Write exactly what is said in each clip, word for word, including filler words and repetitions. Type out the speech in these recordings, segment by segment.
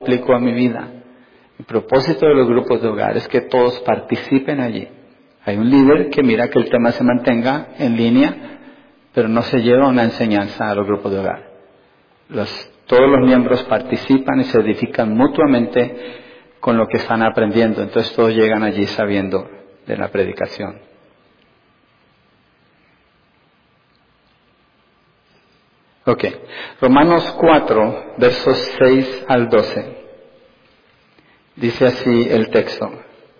aplico a mi vida. El propósito de los grupos de hogar es que todos participen allí. Hay un líder que mira que el tema se mantenga en línea, pero no se lleva una enseñanza a los grupos de hogar. Los, todos los miembros participan y se edifican mutuamente con lo que están aprendiendo. Entonces todos llegan allí sabiendo de la predicación. Ok, Romanos cuatro, versos seis al doce. Dice así el texto.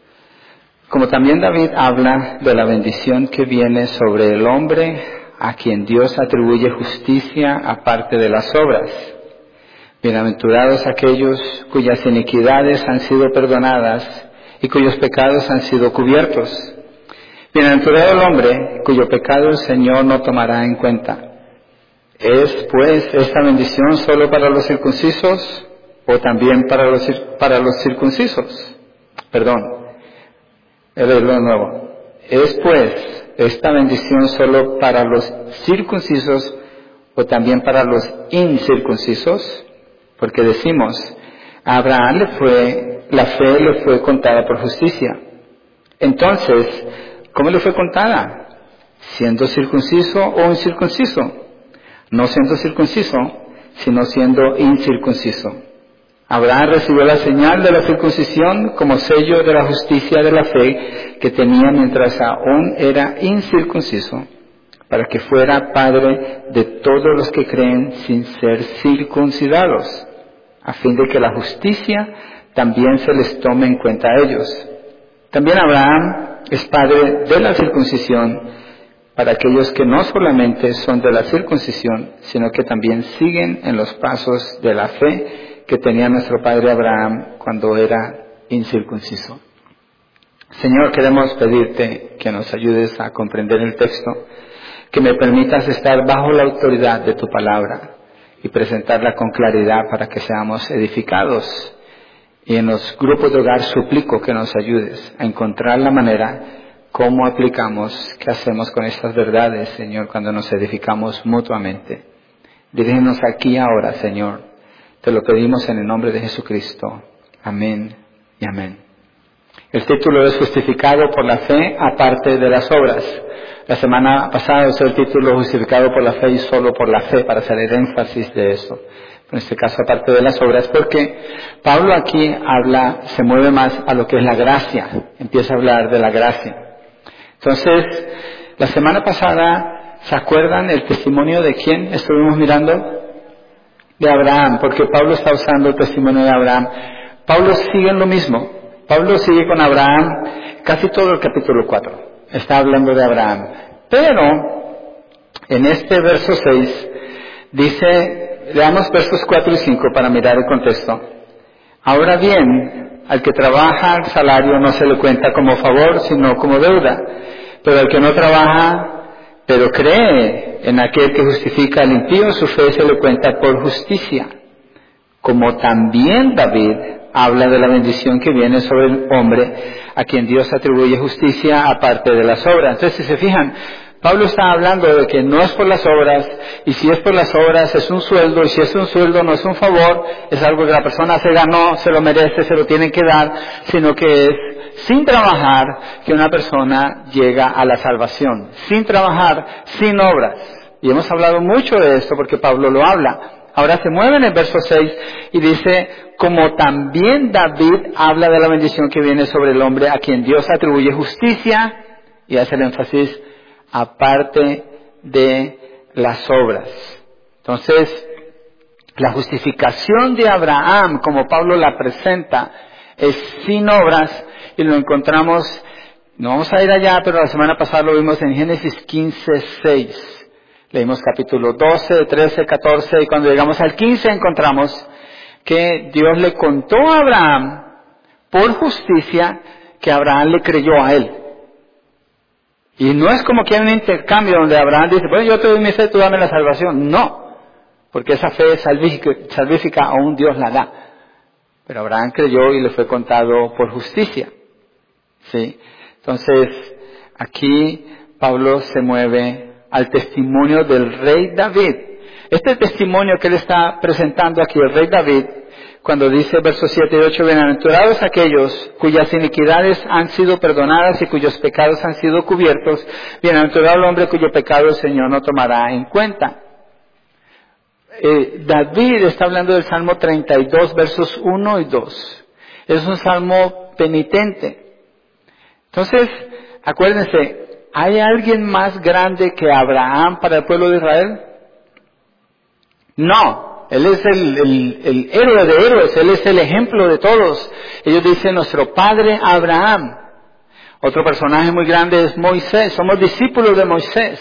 Como también David habla de la bendición que viene sobre el hombre a quien Dios atribuye justicia aparte de las obras. Bienaventurados aquellos cuyas iniquidades han sido perdonadas y cuyos pecados han sido cubiertos. Bienaventurado el hombre cuyo pecado el Señor no tomará en cuenta. ¿Es pues esta bendición solo para los circuncisos o también para los, para los circuncisos? Perdón, he leído de nuevo. ¿Es pues esta bendición solo para los circuncisos o también para los incircuncisos? Porque decimos, a Abraham le fue, la fe le fue contada por justicia. Entonces, ¿cómo le fue contada? ¿Siendo circunciso o incircunciso? No siendo circunciso, sino siendo incircunciso. Abraham recibió la señal de la circuncisión como sello de la justicia de la fe que tenía mientras aún era incircunciso, para que fuera padre de todos los que creen sin ser circuncidados, a fin de que la justicia también se les tome en cuenta a ellos. También Abraham es padre de la circuncisión para aquellos que no solamente son de la circuncisión, sino que también siguen en los pasos de la fe que tenía nuestro padre Abraham cuando era incircunciso. Señor, queremos pedirte que nos ayudes a comprender el texto, que me permitas estar bajo la autoridad de tu palabra y presentarla con claridad para que seamos edificados. Y en los grupos de hogar suplico que nos ayudes a encontrar la manera cómo aplicamos, qué hacemos con estas verdades, Señor, cuando nos edificamos mutuamente. Dirígenos aquí ahora, Señor. Te lo pedimos en el nombre de Jesucristo. Amén y amén. El título es Justificado por la fe aparte de las obras. La semana pasada usé el título Justificado por la fe y solo por la fe, para hacer énfasis de eso. En este caso, aparte de las obras, porque Pablo aquí habla, se mueve más a lo que es la gracia. Empieza a hablar de la gracia. Entonces, la semana pasada, ¿se acuerdan el testimonio de quién estuvimos mirando? De Abraham, porque Pablo está usando el testimonio de Abraham. Pablo sigue en lo mismo. Pablo sigue con Abraham casi todo el capítulo cuatro. Está hablando de Abraham. Pero, en este verso seis, dice, leamos versos cuatro y cinco para mirar el contexto. Ahora bien, al que trabaja el salario no se le cuenta como favor, sino como deuda. Pero al que no trabaja, pero cree en aquel que justifica al impío, su fe se le cuenta por justicia. Como también David habla de la bendición que viene sobre el hombre, a quien Dios atribuye justicia aparte de las obras. Entonces, si se fijan, Pablo está hablando de que no es por las obras, y si es por las obras es un sueldo, y si es un sueldo no es un favor, es algo que la persona se ganó, se lo merece, se lo tienen que dar, sino que es sin trabajar que una persona llega a la salvación. Sin trabajar, sin obras. Y hemos hablado mucho de esto porque Pablo lo habla. Ahora se mueve en el verso seis y dice, como también David habla de la bendición que viene sobre el hombre a quien Dios atribuye justicia, y hace el énfasis, aparte de las obras. Entonces, la justificación de Abraham, como Pablo la presenta, es sin obras, y lo encontramos, no vamos a ir allá, pero la semana pasada lo vimos en Génesis quince, seis. Leímos capítulo doce, trece, catorce, y cuando llegamos al quince encontramos que Dios le contó a Abraham, por justicia, que Abraham le creyó a él. Y no es como que hay un intercambio donde Abraham dice, bueno, yo te doy mi fe, tú dame la salvación. No, porque esa fe salvífica, salvífica aún Dios la da. Pero Abraham creyó y le fue contado por justicia. ¿Sí? Entonces, aquí Pablo se mueve al testimonio del rey David. Este testimonio que él está presentando aquí, el rey David, cuando dice versos siete y ocho, bienaventurados aquellos cuyas iniquidades han sido perdonadas y cuyos pecados han sido cubiertos, bienaventurado el hombre cuyo pecado el Señor no tomará en cuenta. Eh, David está hablando del Salmo treinta y dos, versos uno y dos. Es un salmo penitente. Entonces, acuérdense, ¿hay alguien más grande que Abraham para el pueblo de Israel? No, él es el, el, el héroe de héroes, él es el ejemplo de todos. Ellos dicen nuestro padre Abraham. Otro personaje muy grande es Moisés, somos discípulos de Moisés.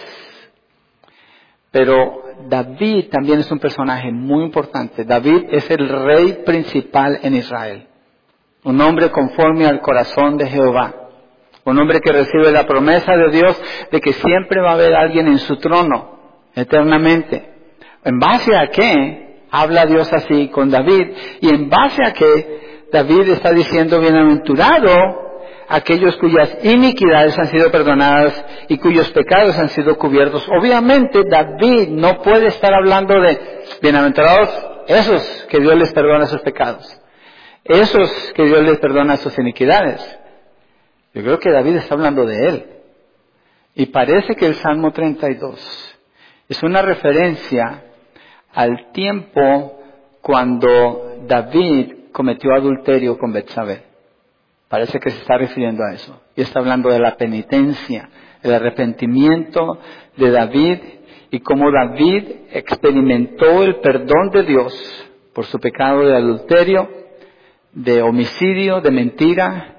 Pero David también es un personaje muy importante. David es el rey principal en Israel. Un hombre conforme al corazón de Jehová. Un hombre que recibe la promesa de Dios de que siempre va a haber alguien en su trono, eternamente. ¿En base a qué habla Dios así con David? Y en base a qué David está diciendo bienaventurado aquellos cuyas iniquidades han sido perdonadas y cuyos pecados han sido cubiertos. Obviamente David no puede estar hablando de bienaventurados esos que Dios les perdona sus pecados, esos que Dios les perdona sus iniquidades. Yo creo que David está hablando de él. Y parece que el Salmo treinta y dos es una referencia al tiempo cuando David cometió adulterio con Betsabé. Parece que se está refiriendo a eso. Y está hablando de la penitencia, el arrepentimiento de David y cómo David experimentó el perdón de Dios por su pecado de adulterio, de homicidio, de mentira.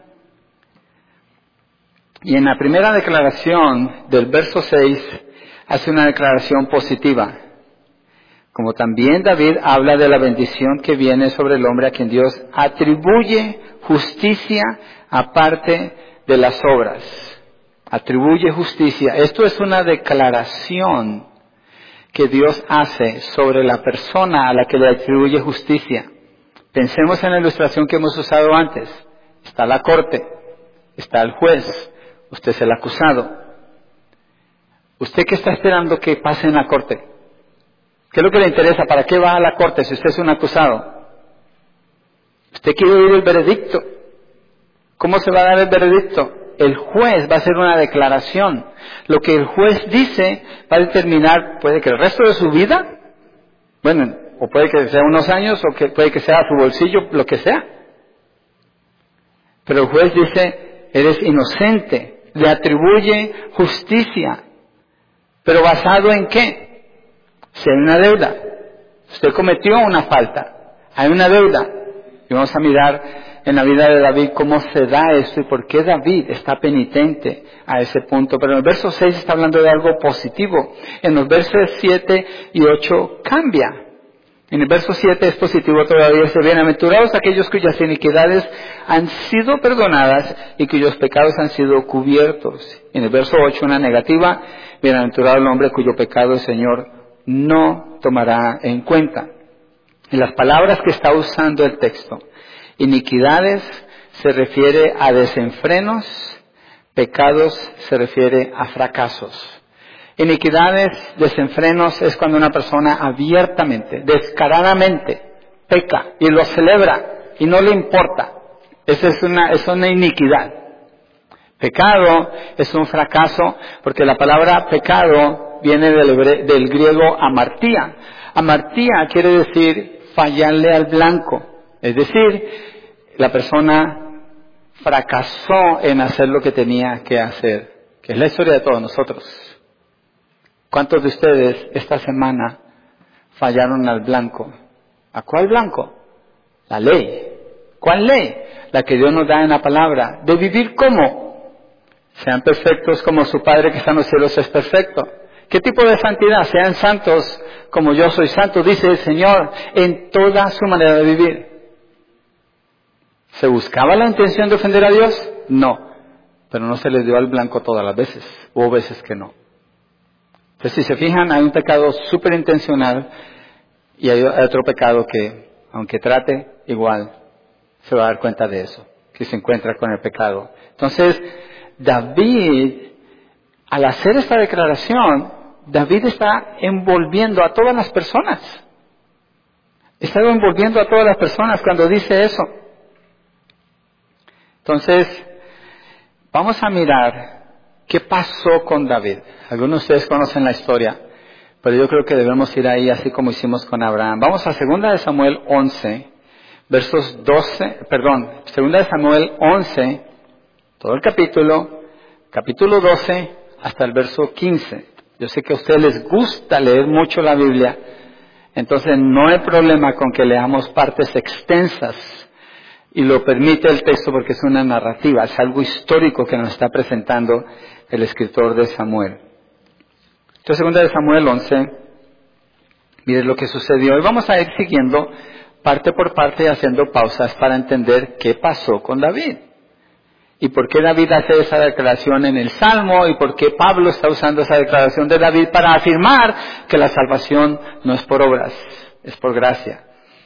Y en la primera declaración del verso seis hace una declaración positiva. Como también David habla de la bendición que viene sobre el hombre a quien Dios atribuye justicia aparte de las obras. Atribuye justicia. Esto es una declaración que Dios hace sobre la persona a la que le atribuye justicia. Pensemos en la ilustración que hemos usado antes. Está la corte, está el juez, usted es el acusado. ¿Usted qué está esperando que pase en la corte? ¿Qué es lo que le interesa? ¿Para qué va a la corte si usted es un acusado? Usted quiere oír el veredicto. ¿Cómo se va a dar el veredicto? El juez va a hacer una declaración. Lo que el juez dice va a determinar, puede que el resto de su vida, bueno, o puede que sea unos años, o que puede que sea su bolsillo, lo que sea. Pero el juez dice, eres inocente, le atribuye justicia. ¿Pero basado en qué? Si hay una deuda, usted cometió una falta, hay una deuda. Y vamos a mirar en la vida de David cómo se da esto y por qué David está penitente a ese punto. Pero en el verso seis está hablando de algo positivo. En los versos siete y ocho cambia. En el verso siete es positivo todavía. Dice, bienaventurados aquellos cuyas iniquidades han sido perdonadas y cuyos pecados han sido cubiertos. En el verso ocho una negativa. Bienaventurado el hombre cuyo pecado el Señor no tomará en cuenta. En las palabras que está usando el texto, iniquidades se refiere a desenfrenos, pecados se refiere a fracasos. Iniquidades, desenfrenos es cuando una persona abiertamente, descaradamente peca y lo celebra y no le importa. Esa es una, es una iniquidad. Pecado es un fracaso porque la palabra pecado viene del, hebre, del griego amartía. Amartía quiere decir fallarle al blanco. Es decir, la persona fracasó en hacer lo que tenía que hacer. Que es la historia de todos nosotros. ¿Cuántos de ustedes esta semana fallaron al blanco? ¿A cuál blanco? La ley. ¿Cuál ley? La que Dios nos da en la palabra. De vivir ¿cómo? Sean perfectos como su Padre que está en los cielos es perfecto. ¿Qué tipo de santidad? Sean santos como yo soy santo, dice el Señor, en toda su manera de vivir. ¿Se buscaba la intención de ofender a Dios? No. Pero no se les dio al blanco todas las veces. Hubo veces que no. Entonces, si se fijan, hay un pecado súper intencional y hay otro pecado que, aunque trate, igual se va a dar cuenta de eso, que se encuentra con el pecado. Entonces, David, al hacer esta declaración, David está envolviendo a todas las personas. Está envolviendo a todas las personas cuando dice eso. Entonces, vamos a mirar qué pasó con David. Algunos de ustedes conocen la historia, pero yo creo que debemos ir ahí así como hicimos con Abraham. Vamos a segunda de Samuel once, versos doce, perdón, segunda de Samuel once, todo el capítulo, capítulo doce hasta el verso quince. Yo sé que a ustedes les gusta leer mucho la Biblia, entonces no hay problema con que leamos partes extensas, y lo permite el texto porque es una narrativa, es algo histórico que nos está presentando el escritor de Samuel. Entonces, segunda de Samuel once, miren lo que sucedió. Y vamos a ir siguiendo parte por parte y haciendo pausas para entender qué pasó con David. Y por qué David hace esa declaración en el Salmo y por qué Pablo está usando esa declaración de David para afirmar que la salvación no es por obras, es por gracia.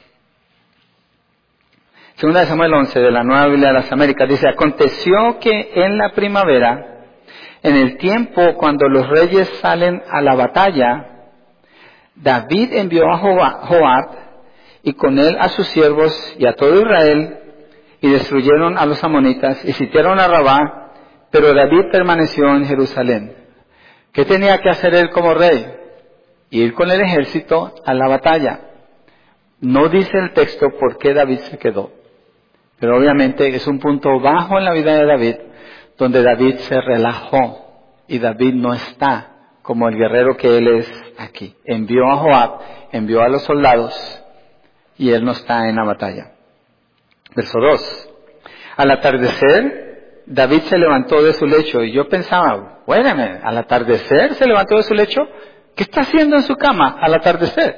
Segunda de Samuel once, de la Nueva Biblia de las Américas, dice: aconteció que en la primavera, en el tiempo cuando los reyes salen a la batalla, David envió a Joab y con él a sus siervos y a todo Israel, y destruyeron a los amonitas y sitiaron a Rabá, pero David permaneció en Jerusalén. ¿Qué tenía que hacer él como rey? Ir con el ejército a la batalla. No dice el texto por qué David se quedó, pero obviamente es un punto bajo en la vida de David, donde David se relajó y David no está como el guerrero que él es aquí. Envió a Joab, envió a los soldados y él no está en la batalla. Verso dos. Al atardecer, David se levantó de su lecho y yo pensaba, bueno, al atardecer se levantó de su lecho, ¿qué está haciendo en su cama al atardecer?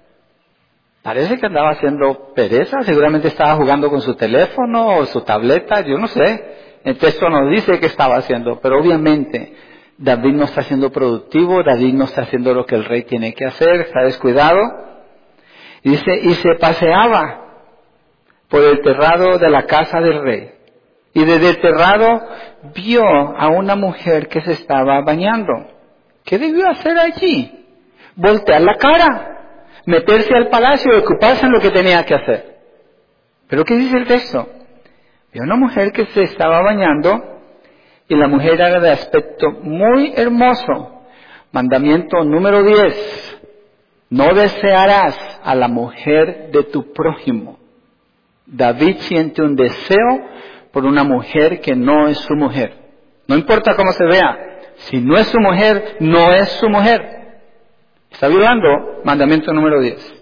Parece que andaba haciendo pereza, seguramente estaba jugando con su teléfono o su tableta, yo no sé. El texto nos dice qué estaba haciendo, pero obviamente David no está siendo productivo, David no está haciendo lo que el rey tiene que hacer, está descuidado. Y dice, y se paseaba por el terrado de la casa del rey. Y desde el terrado vio a una mujer que se estaba bañando. ¿Qué debió hacer allí? Voltear la cara, meterse al palacio y ocuparse en lo que tenía que hacer. ¿Pero qué dice el texto? Vio una mujer que se estaba bañando y la mujer era de aspecto muy hermoso. Mandamiento número diez. No desearás a la mujer de tu prójimo. David siente un deseo por una mujer que no es su mujer. No importa cómo se vea, si no es su mujer, no es su mujer. Está violando mandamiento número diez.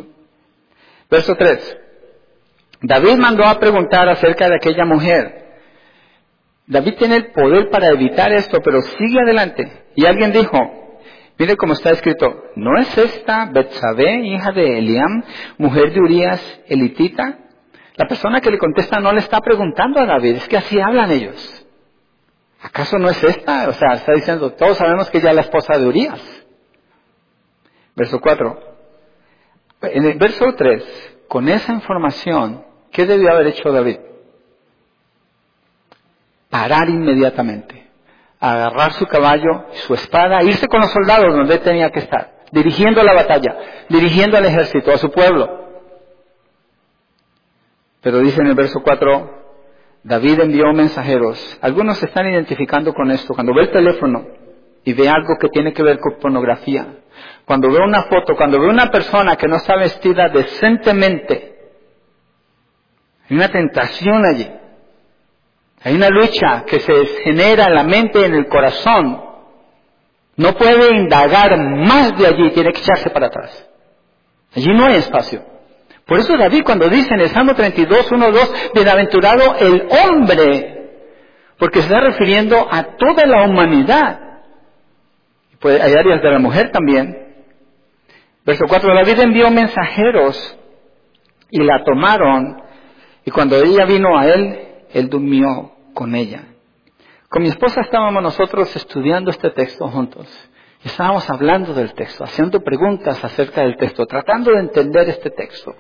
Verso tres. David mandó a preguntar acerca de aquella mujer. David tiene el poder para evitar esto, pero sigue adelante. Y alguien dijo, mire cómo está escrito, ¿no es esta Betsabé, hija de Eliam, mujer de Urías elitita? La persona que le contesta no le está preguntando a David, es que así hablan ellos. ¿Acaso no es esta? O sea, está diciendo, todos sabemos que ella es la esposa de Urías. Verso cuatro. En el verso tres, con esa información, ¿qué debió haber hecho David? Parar inmediatamente, agarrar su caballo, su espada, irse con los soldados donde tenía que estar, dirigiendo la batalla, dirigiendo al ejército, a su pueblo. Pero dice en el verso cuatro, David envió mensajeros. Algunos se están identificando con esto. Cuando ve el teléfono y ve algo que tiene que ver con pornografía, cuando ve una foto, cuando ve una persona que no está vestida decentemente, hay una tentación allí. Hay una lucha que se genera en la mente y en el corazón. No puede indagar más de allí, tiene que echarse para atrás. Allí no hay espacio. Por eso David cuando dice en el Salmo treinta y dos, uno, dos, bienaventurado el hombre, porque se está refiriendo a toda la humanidad. Pues hay áreas de la mujer también. Verso cuatro, David envió mensajeros y la tomaron, y cuando ella vino a él, él durmió con ella. Con mi esposa estábamos nosotros estudiando este texto juntos. Estábamos hablando del texto, haciendo preguntas acerca del texto, tratando de entender este texto.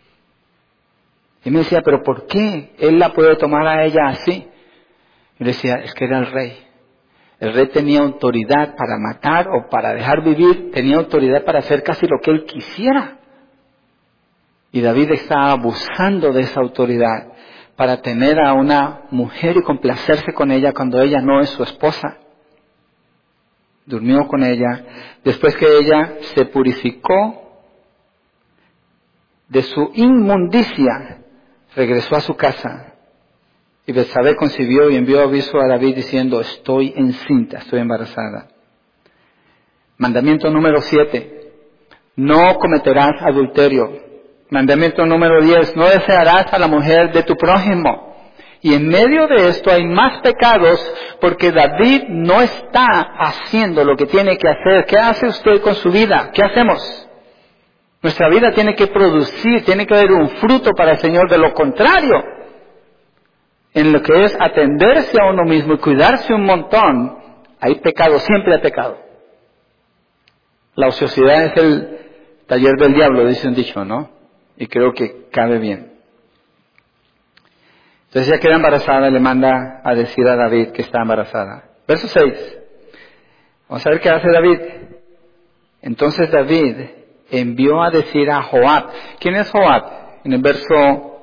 Y me decía, ¿pero por qué él la puede tomar a ella así? Y le decía, es que era el rey. El rey tenía autoridad para matar o para dejar vivir, tenía autoridad para hacer casi lo que él quisiera. Y David está abusando de esa autoridad para tener a una mujer y complacerse con ella cuando ella no es su esposa. Durmió con ella. Después que ella se purificó de su inmundicia, regresó a su casa. Y Betsabé concibió y envió aviso a David diciendo, estoy encinta, estoy embarazada. Mandamiento número siete, no cometerás adulterio. Mandamiento número diez, no desearás a la mujer de tu prójimo. Y en medio de esto hay más pecados porque David no está haciendo lo que tiene que hacer. ¿Qué hace usted con su vida? ¿Qué hacemos? Nuestra vida tiene que producir, tiene que haber un fruto para el Señor. De lo contrario, en lo que es atenderse a uno mismo y cuidarse un montón, hay pecado, siempre hay pecado. La ociosidad es el taller del diablo, dice un dicho, ¿no? Y creo que cabe bien. Entonces ella queda embarazada y le manda a decir a David que está embarazada. Verso seis. Vamos a ver qué hace David. Entonces David envió a decir a Joab. ¿Quién es Joab? En el verso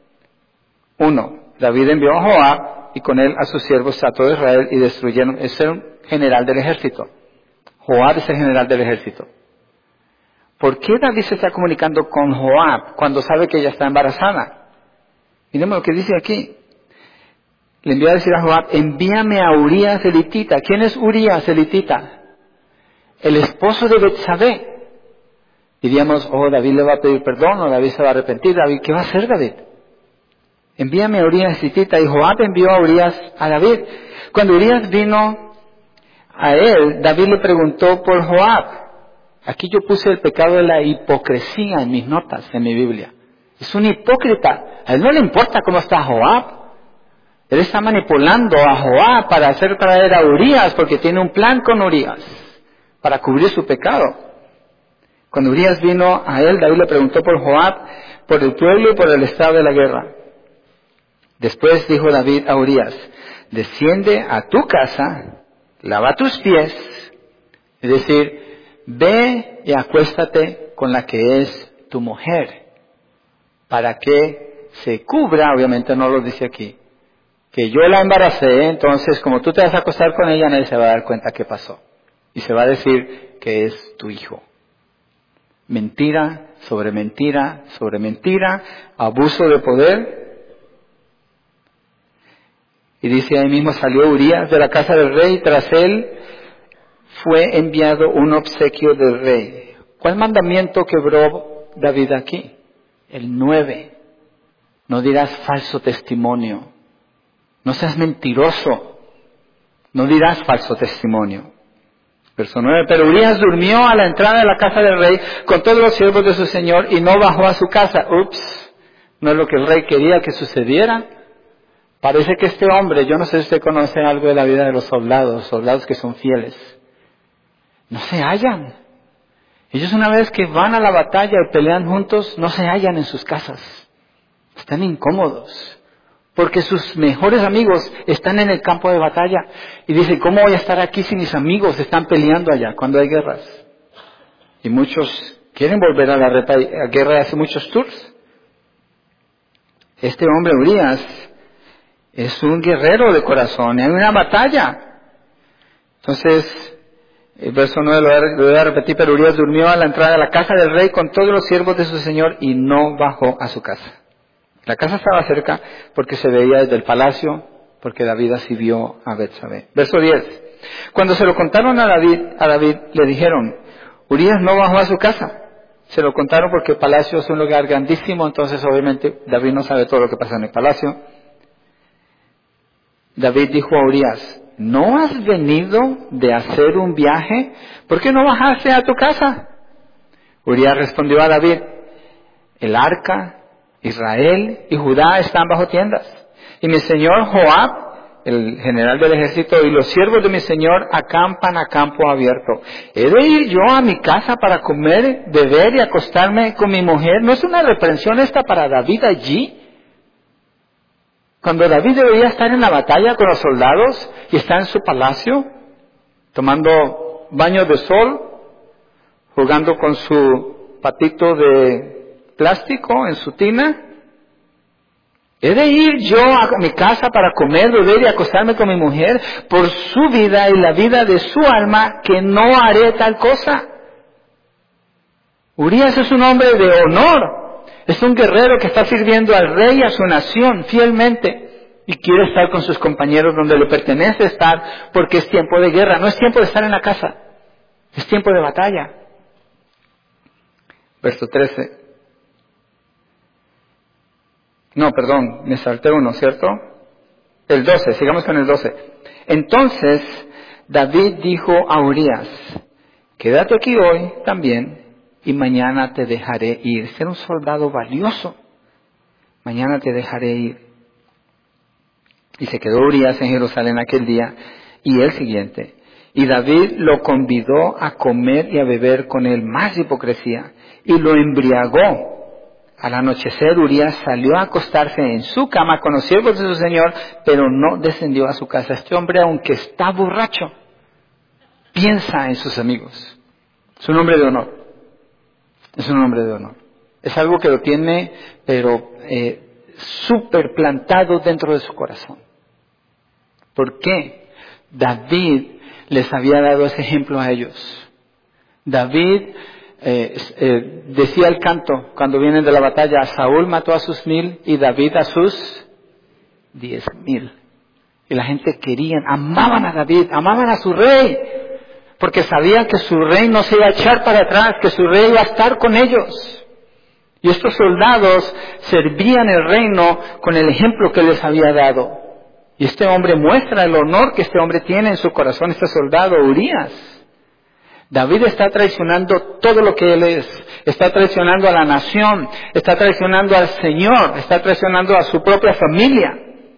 uno. David envió a Joab y con él a sus siervos a todo Israel y destruyeron. Es el general del ejército. Joab es el general del ejército. ¿Por qué David se está comunicando con Joab cuando sabe que ella está embarazada? Miremos lo que dice aquí. Le envió a decir a Joab, envíame a Urías elitita. ¿Quién es Urías elitita? El esposo de Betsabé. Diríamos, oh, David le va a pedir perdón, o David se va a arrepentir. David, ¿qué va a hacer David? Envíame a Urías elitita. Y Joab envió a Urías a David. Cuando Urías vino a él, David le preguntó por Joab. Aquí yo puse el pecado de la hipocresía en mis notas, en mi Biblia. Es un hipócrita. A él no le importa cómo está Joab. Él está manipulando a Joab para hacer traer a Urías, porque tiene un plan con Urías, para cubrir su pecado. Cuando Urías vino a él, David le preguntó por Joab, por el pueblo y por el estado de la guerra. Después dijo David a Urías, desciende a tu casa, lava tus pies, es decir, ve y acuéstate con la que es tu mujer, para que se cubra, obviamente no lo dice aquí, que yo la embaracé, entonces como tú te vas a acostar con ella, nadie se va a dar cuenta qué pasó. Y se va a decir que es tu hijo. Mentira, sobre mentira, sobre mentira, abuso de poder. Y dice ahí mismo, salió Urías de la casa del rey, y tras él fue enviado un obsequio del rey. ¿Cuál mandamiento quebró David aquí? El nueve. No dirás falso testimonio. No seas mentiroso. No dirás falso testimonio. Verso nueve. Pero Urías durmió a la entrada de la casa del rey con todos los siervos de su señor y no bajó a su casa. Ups. No es lo que el rey quería que sucediera. Parece que este hombre, yo no sé si usted conoce algo de la vida de los soldados, soldados que son fieles. No se hallan. Ellos una vez que van a la batalla y pelean juntos, no se hallan en sus casas. Están incómodos. Porque sus mejores amigos están en el campo de batalla. Y dicen, ¿cómo voy a estar aquí si mis amigos están peleando allá cuando hay guerras? Y muchos quieren volver a la reta- a guerra de hace muchos tours. Este hombre, Urías, es un guerrero de corazón. Y hay una batalla. Entonces, el verso nueve lo voy a repetir, pero Urías durmió a la entrada de la casa del rey con todos los siervos de su señor y no bajó a su casa. La casa estaba cerca porque se veía desde el palacio, porque David así vio a Betsabé. Verso diez. Cuando se lo contaron a David, a David le dijeron, Urías no bajó a su casa. Se lo contaron porque el palacio es un lugar grandísimo, entonces obviamente David no sabe todo lo que pasa en el palacio. David dijo a Urías, ¿no has venido de hacer un viaje? ¿Por qué no bajaste a tu casa? Urías respondió a David, el arca, Israel y Judá están bajo tiendas. Y mi señor Joab, el general del ejército, y los siervos de mi señor acampan a campo abierto. ¿He de ir yo a mi casa para comer, beber y acostarme con mi mujer? ¿No es una reprensión esta para David allí? Cuando David debería estar en la batalla con los soldados y está en su palacio, tomando baños de sol, jugando con su patito de plástico en su tina? ¿He de ir yo a mi casa para comer, beber y acostarme con mi mujer por su vida y la vida de su alma, que no haré tal cosa? Urías es un hombre de honor, es un guerrero que está sirviendo al rey y a su nación fielmente y quiere estar con sus compañeros donde le pertenece estar, porque es tiempo de guerra, no es tiempo de estar en la casa, es tiempo de batalla. Verso trece. No, perdón, me salté uno, ¿cierto? El doce, sigamos con el doce. Entonces David dijo a Urías, quédate aquí hoy también y mañana te dejaré ir. Ser un soldado valioso, mañana te dejaré ir. Y se quedó Urías en Jerusalén aquel día y el siguiente. Y David lo convidó a comer y a beber con él más hipocresía y lo embriagó. Al anochecer Urías salió a acostarse en su cama con los siervos de su señor, pero no descendió a su casa. Este hombre, aunque está borracho, piensa en sus amigos. Es un hombre de honor. Es un hombre de honor. Es algo que lo tiene, pero eh, súper plantado dentro de su corazón. ¿Por qué? David les había dado ese ejemplo a ellos. David Eh, eh, decía el canto cuando vienen de la batalla, Saúl mató a sus mil y David a sus diez mil. Y la gente querían, amaban a David, amaban a su rey, porque sabían que su rey no se iba a echar para atrás, que su rey iba a estar con ellos. Y estos soldados servían el reino con el ejemplo que les había dado. Y este hombre muestra el honor que este hombre tiene en su corazón, este soldado Urías. David está traicionando todo lo que él es, está traicionando a la nación, está traicionando al Señor, está traicionando a su propia familia.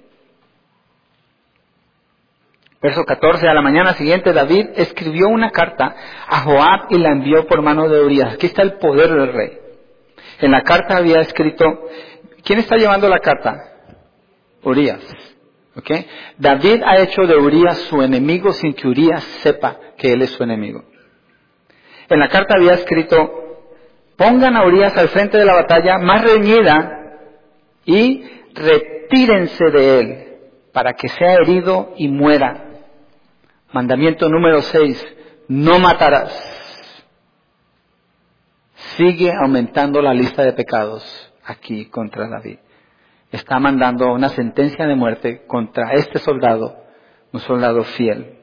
Verso catorce, a la mañana siguiente David escribió una carta a Joab y la envió por mano de Urías. Aquí está el poder del rey. En la carta había escrito, ¿quién está llevando la carta? Urías. ¿Okay? David ha hecho de Urías su enemigo sin que Urías sepa que él es su enemigo. En la carta había escrito, pongan a Urías al frente de la batalla más reñida y retírense de él para que sea herido y muera. Mandamiento número seis, no matarás. Sigue aumentando la lista de pecados aquí contra David. Está mandando una sentencia de muerte contra este soldado, un soldado fiel.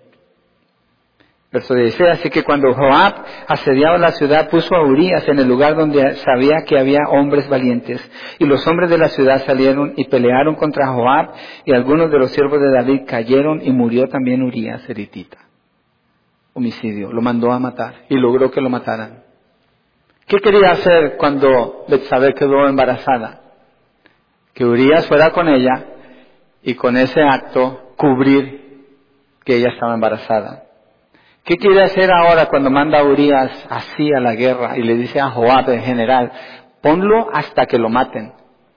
Verso dieciséis, así que cuando Joab asediaba la ciudad, puso a Urías en el lugar donde sabía que había hombres valientes. Y los hombres de la ciudad salieron y pelearon contra Joab, y algunos de los siervos de David cayeron, y murió también Urías heritita. Homicidio, lo mandó a matar, y logró que lo mataran. ¿Qué quería hacer cuando Betsabé quedó embarazada? Que Urías fuera con ella, y con ese acto cubrir que ella estaba embarazada. ¿Qué quiere hacer ahora cuando manda a Urías así a la guerra y le dice a Joab en general, ponlo hasta que lo maten?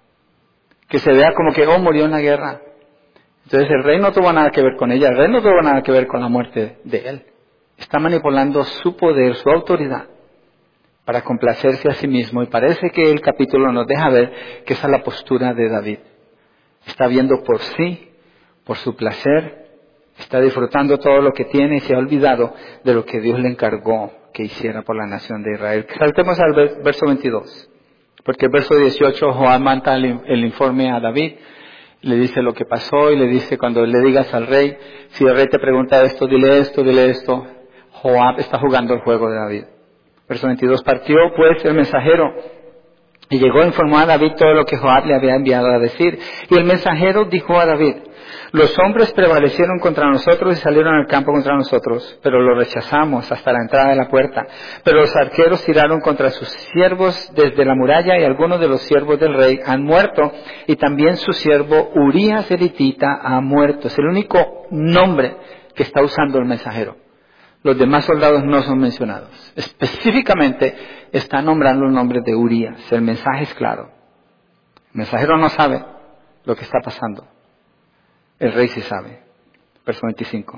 Que se vea como que, oh, murió en la guerra. Entonces el rey no tuvo nada que ver con ella, el rey no tuvo nada que ver con la muerte de él. Está manipulando su poder, su autoridad, para complacerse a sí mismo. Y parece que el capítulo nos deja ver que esa es la postura de David. Está viendo por sí, por su placer, está disfrutando todo lo que tiene y se ha olvidado de lo que Dios le encargó que hiciera por la nación de Israel. Saltemos al verso veintidós, porque el verso dieciocho Joab manda el informe a David, le dice lo que pasó y le dice, cuando le digas al rey, si el rey te pregunta esto, dile esto, dile esto. Joab está jugando el juego de David. Verso veintidós, partió pues el mensajero y llegó a informar a David todo lo que Joab le había enviado a decir. Y el mensajero dijo a David, los hombres prevalecieron contra nosotros y salieron al campo contra nosotros, pero lo rechazamos hasta la entrada de la puerta. Pero los arqueros tiraron contra sus siervos desde la muralla y algunos de los siervos del rey han muerto, y también su siervo Urías elitita ha muerto. Es el único nombre que está usando el mensajero. Los demás soldados no son mencionados. Específicamente está nombrando el nombre de Urías. El mensaje es claro. El mensajero no sabe lo que está pasando. El rey sí sabe. Verso veinticinco.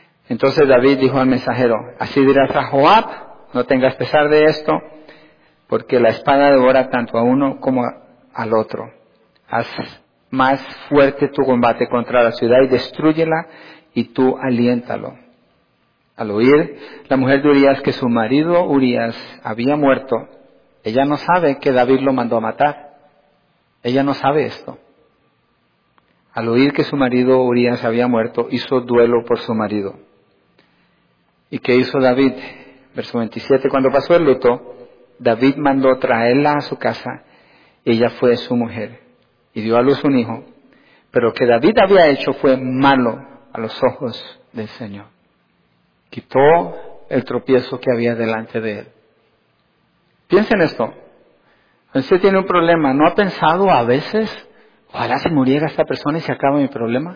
Entonces David dijo al mensajero, así dirás a Joab, no tengas pesar de esto, porque la espada devora tanto a uno como a- al otro. Haz más fuerte tu combate contra la ciudad y destrúyela, y tú aliéntalo. Al oír la mujer de Urías que su marido Urías había muerto, ella no sabe que David lo mandó a matar. Ella no sabe esto. Al oír que su marido Urías había muerto, hizo duelo por su marido. ¿Y qué hizo David? Verso veintisiete, cuando pasó el luto, David mandó traerla a su casa, y ella fue su mujer, y dio a luz un hijo. Pero lo que David había hecho fue malo a los ojos del Señor. Quitó el tropiezo que había delante de él. Piensen esto. Usted tiene un problema. ¿No ha pensado a veces, ojalá se muriera esta persona y se acaba mi problema?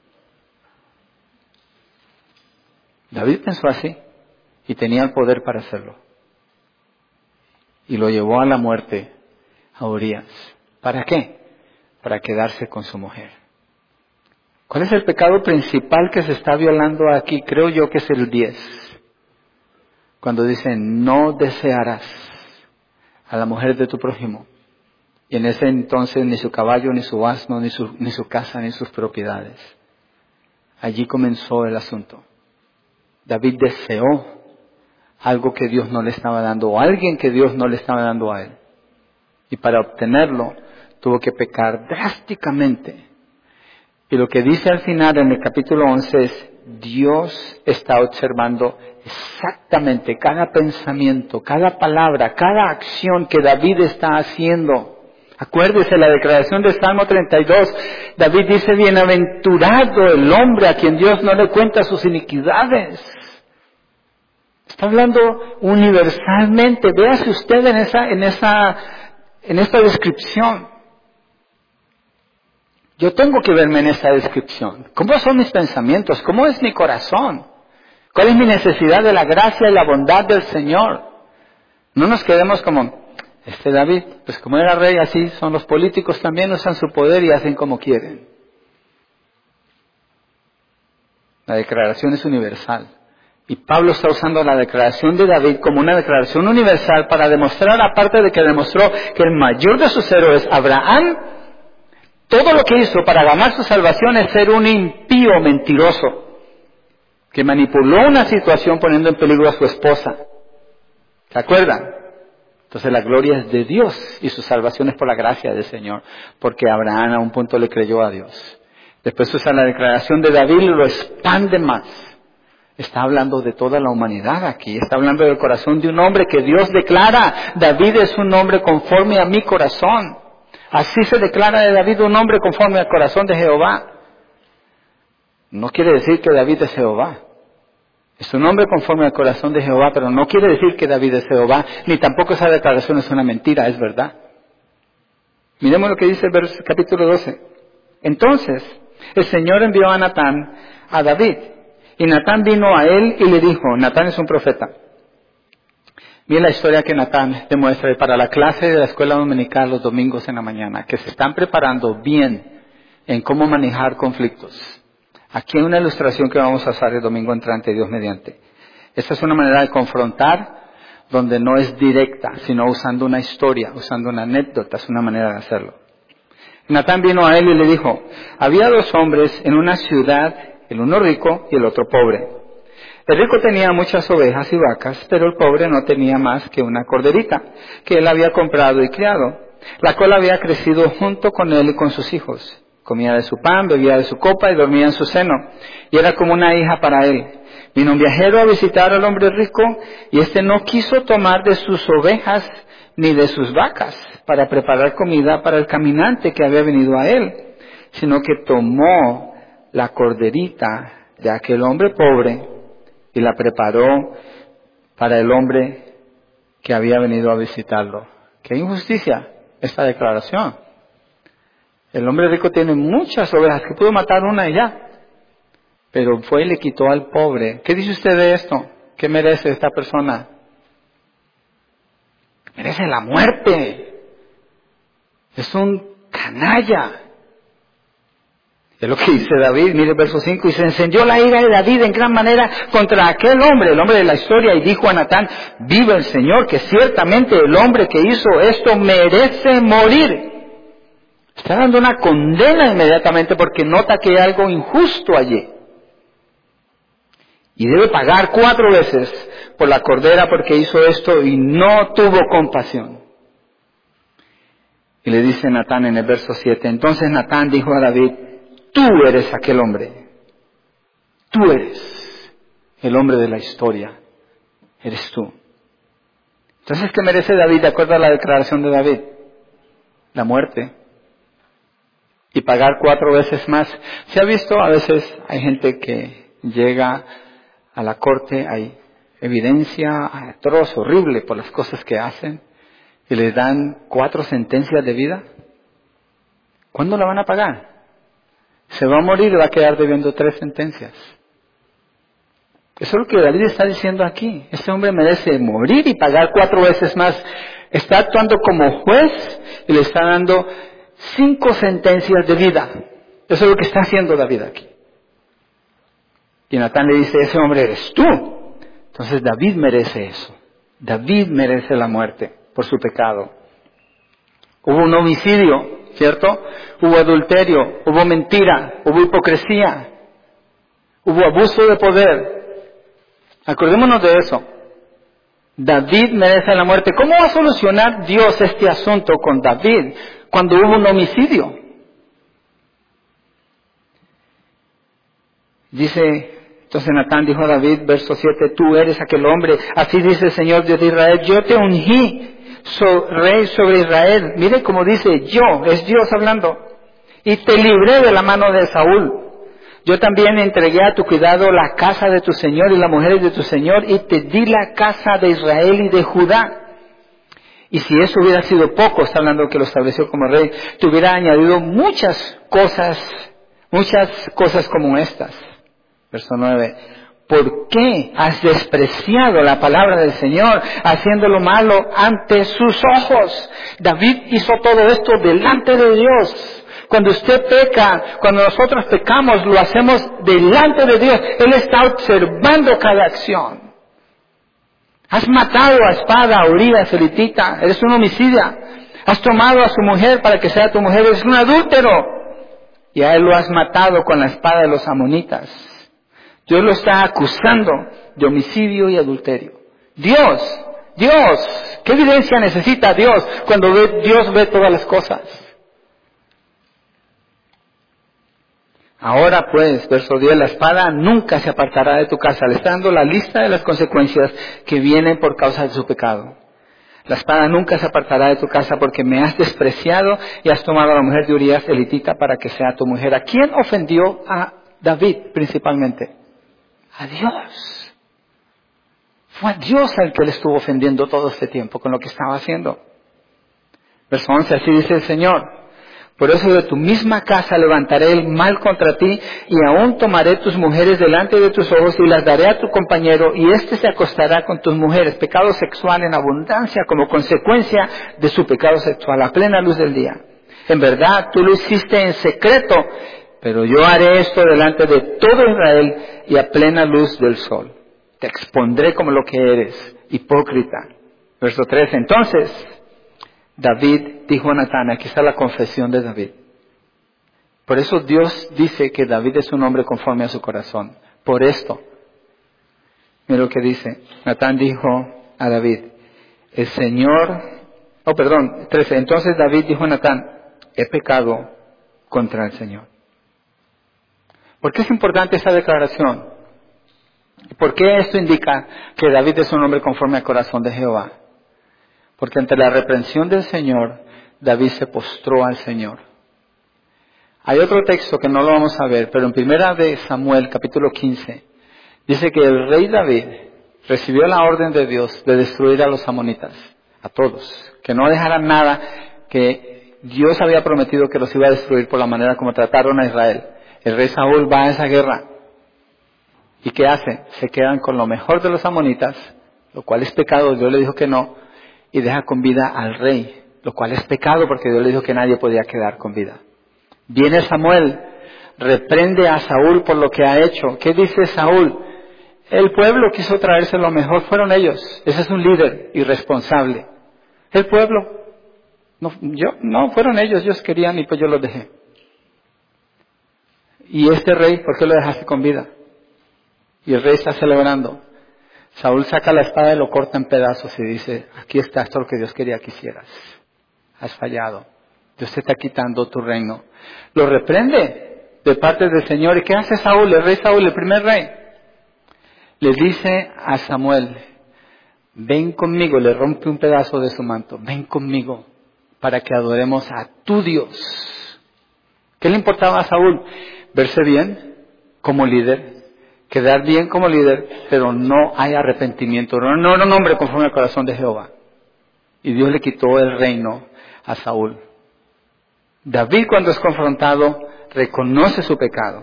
David pensó así y tenía el poder para hacerlo. Y lo llevó a la muerte a Urías. ¿Para qué? Para quedarse con su mujer. ¿Cuál es el pecado principal que se está violando aquí? Creo yo que es el diez. Cuando dicen, no desearás a la mujer de tu prójimo. Y en ese entonces ni su caballo, ni su asno, ni su, ni su casa, ni sus propiedades. Allí comenzó el asunto. David deseó algo que Dios no le estaba dando, o alguien que Dios no le estaba dando a él. Y para obtenerlo, tuvo que pecar drásticamente. Y lo que dice al final en el capítulo once es, Dios está observando exactamente cada pensamiento, cada palabra, cada acción que David está haciendo. Acuérdese la declaración del Salmo treinta y dos. David dice, bienaventurado el hombre a quien Dios no le cuenta sus iniquidades. Está hablando universalmente. Véase usted en esa, en esa, en esta descripción. Yo tengo que verme en esa descripción. ¿Cómo son mis pensamientos? ¿Cómo es mi corazón? ¿Cuál es mi necesidad de la gracia y la bondad del Señor? No nos quedemos como, este David, pues como era rey, así son los políticos, también usan su poder y hacen como quieren. La declaración es universal. Y Pablo está usando la declaración de David como una declaración universal para demostrar, aparte de que demostró que el mayor de sus héroes, Abraham, todo lo que hizo para ganar su salvación es ser un impío mentiroso, que manipuló una situación poniendo en peligro a su esposa. ¿Se acuerdan? Entonces la gloria es de Dios y su salvación es por la gracia del Señor, porque Abraham a un punto le creyó a Dios. Después usa la declaración de David y lo expande más. Está hablando de toda la humanidad aquí, está hablando del corazón de un hombre que Dios declara, David es un hombre conforme a mi corazón. Así se declara de David un hombre conforme al corazón de Jehová. No quiere decir que David es Jehová. Es un hombre conforme al corazón de Jehová, pero no quiere decir que David es Jehová, ni tampoco esa declaración es una mentira, es verdad. Miremos lo que dice el vers- capítulo doce. Entonces, el Señor envió a Natán a David, y Natán vino a él y le dijo, Natán es un profeta. Mira la historia que Natán demuestra para la clase de la escuela dominical los domingos en la mañana, que se están preparando bien en cómo manejar conflictos. Aquí hay una ilustración que vamos a usar el domingo entrante, Dios mediante. Esta es una manera de confrontar donde no es directa, sino usando una historia, usando una anécdota, es una manera de hacerlo. Natán vino a él y le dijo, había dos hombres en una ciudad, el uno rico y el otro pobre. El rico tenía muchas ovejas y vacas, pero el pobre no tenía más que una corderita, que él había comprado y criado, la cual había crecido junto con él y con sus hijos. Comía de su pan, bebía de su copa y dormía en su seno, y era como una hija para él. Vino un viajero a visitar al hombre rico, y éste no quiso tomar de sus ovejas ni de sus vacas para preparar comida para el caminante que había venido a él, sino que tomó la corderita de aquel hombre pobre y la preparó para el hombre que había venido a visitarlo. ¡Qué injusticia esta declaración! El hombre rico tiene muchas ovejas, que pudo matar una y ya. Pero fue y le quitó al pobre. ¿Qué dice usted de esto? ¿Qué merece esta persona? Merece la muerte. Es un canalla. Es lo que dice David, mire el verso cinco, y se encendió la ira de David en gran manera contra aquel hombre, el hombre de la historia, y dijo a Natán, vive el Señor, que ciertamente el hombre que hizo esto merece morir. Está dando una condena inmediatamente porque nota que hay algo injusto allí. Y debe pagar cuatro veces por la cordera porque hizo esto y no tuvo compasión. Y le dice Natán en el verso siete, entonces Natán dijo a David, tú eres aquel hombre, tú eres el hombre de la historia, eres tú. Entonces, ¿qué merece David de acuerdo a la declaración de David? La muerte. Y pagar cuatro veces más. ¿Se ha visto? A veces hay gente que llega a la corte, hay evidencia atroz, horrible por las cosas que hacen, y les dan cuatro sentencias de vida. ¿Cuándo la van a pagar? Se va a morir y va a quedar debiendo tres sentencias. Eso es lo que David está diciendo aquí. Este hombre merece morir y pagar cuatro veces más. Está actuando como juez y le está dando cinco sentencias de vida. Eso es lo que está haciendo David aquí. Y Natán le dice, ese hombre eres tú. Entonces David merece eso. David merece la muerte por su pecado. Hubo un homicidio, ¿cierto? Hubo adulterio, hubo mentira, hubo hipocresía, hubo abuso de poder. Acordémonos de eso. David merece la muerte. ¿Cómo va a solucionar Dios este asunto con David cuando hubo un homicidio? Dice, entonces Natán dijo a David, verso siete, tú eres aquel hombre, así dice el Señor Dios de Israel, yo te ungí so, rey sobre Israel. Mire cómo dice, yo, es Dios hablando, y te libré de la mano de Saúl. Yo también entregué a tu cuidado la casa de tu Señor y las mujeres de tu Señor, y te di la casa de Israel y de Judá. Y si eso hubiera sido poco, está hablando que lo estableció como rey, te hubiera añadido muchas cosas, muchas cosas como estas. Verso nueve, ¿por qué has despreciado la palabra del Señor, haciendo lo malo ante sus ojos? David hizo todo esto delante de Dios. Cuando usted peca, cuando nosotros pecamos, lo hacemos delante de Dios. Él está observando cada acción. Has matado a espada a Urías elitita, eres un homicida. Has tomado a su mujer para que sea tu mujer, eres un adúltero. Y a él lo has matado con la espada de los amonitas. Dios lo está acusando de homicidio y adulterio. Dios, Dios, ¿qué evidencia necesita Dios cuando ve, Dios ve todas las cosas? Ahora pues, verso diez, la espada nunca se apartará de tu casa. Le está dando la lista de las consecuencias que vienen por causa de su pecado. La espada nunca se apartará de tu casa porque me has despreciado y has tomado a la mujer de Urías elitita para que sea tu mujer. ¿A quién ofendió a David principalmente? A Dios. Fue a Dios al que le estuvo ofendiendo todo este tiempo con lo que estaba haciendo. Verso once, así dice el Señor. Por eso de tu misma casa levantaré el mal contra ti y aún tomaré tus mujeres delante de tus ojos y las daré a tu compañero y éste se acostará con tus mujeres. Pecado sexual en abundancia como consecuencia de su pecado sexual a plena luz del día. En verdad tú lo hiciste en secreto, pero yo haré esto delante de todo Israel y a plena luz del sol. Te expondré como lo que eres, hipócrita. Verso trece. Entonces David dijo a Natán, aquí está la confesión de David. Por eso Dios dice que David es un hombre conforme a su corazón. Por esto, mira lo que dice. Natán dijo a David, el Señor, oh perdón, trece. Entonces David dijo a Natán, he pecado contra el Señor. ¿Por qué es importante esta declaración? ¿Por qué esto indica que David es un hombre conforme al corazón de Jehová? Porque ante la reprensión del Señor, David se postró al Señor. Hay otro texto que no lo vamos a ver, pero en primera de Samuel, capítulo quince, dice que el rey David recibió la orden de Dios de destruir a los amonitas, a todos, que no dejaran nada, que Dios había prometido que los iba a destruir por la manera como trataron a Israel. El rey Saúl va a esa guerra. ¿Y qué hace? Se quedan con lo mejor de los amonitas, lo cual es pecado, Dios le dijo que no, y deja con vida al rey, lo cual es pecado porque Dios le dijo que nadie podía quedar con vida. Viene Samuel, reprende a Saúl por lo que ha hecho. ¿Qué dice Saúl? El pueblo quiso traerse lo mejor, fueron ellos. Ese es un líder irresponsable. El pueblo. No, yo, no, fueron ellos, ellos querían y pues yo los dejé. Y este rey, ¿por qué lo dejaste con vida? Y el rey está celebrando. Saúl saca la espada y lo corta en pedazos y dice, aquí está, esto es lo que Dios quería que hicieras. Has fallado. Dios te está quitando tu reino. Lo reprende de parte del Señor. ¿Y qué hace Saúl? El rey Saúl, el primer rey. Le dice a Samuel, ven conmigo, le rompe un pedazo de su manto, ven conmigo para que adoremos a tu Dios. ¿Qué le importaba a Saúl? Verse bien como líder, quedar bien como líder, pero no hay arrepentimiento. No, no era un hombre conforme al corazón de Jehová. Y Dios le quitó el reino a Saúl. David, cuando es confrontado, reconoce su pecado.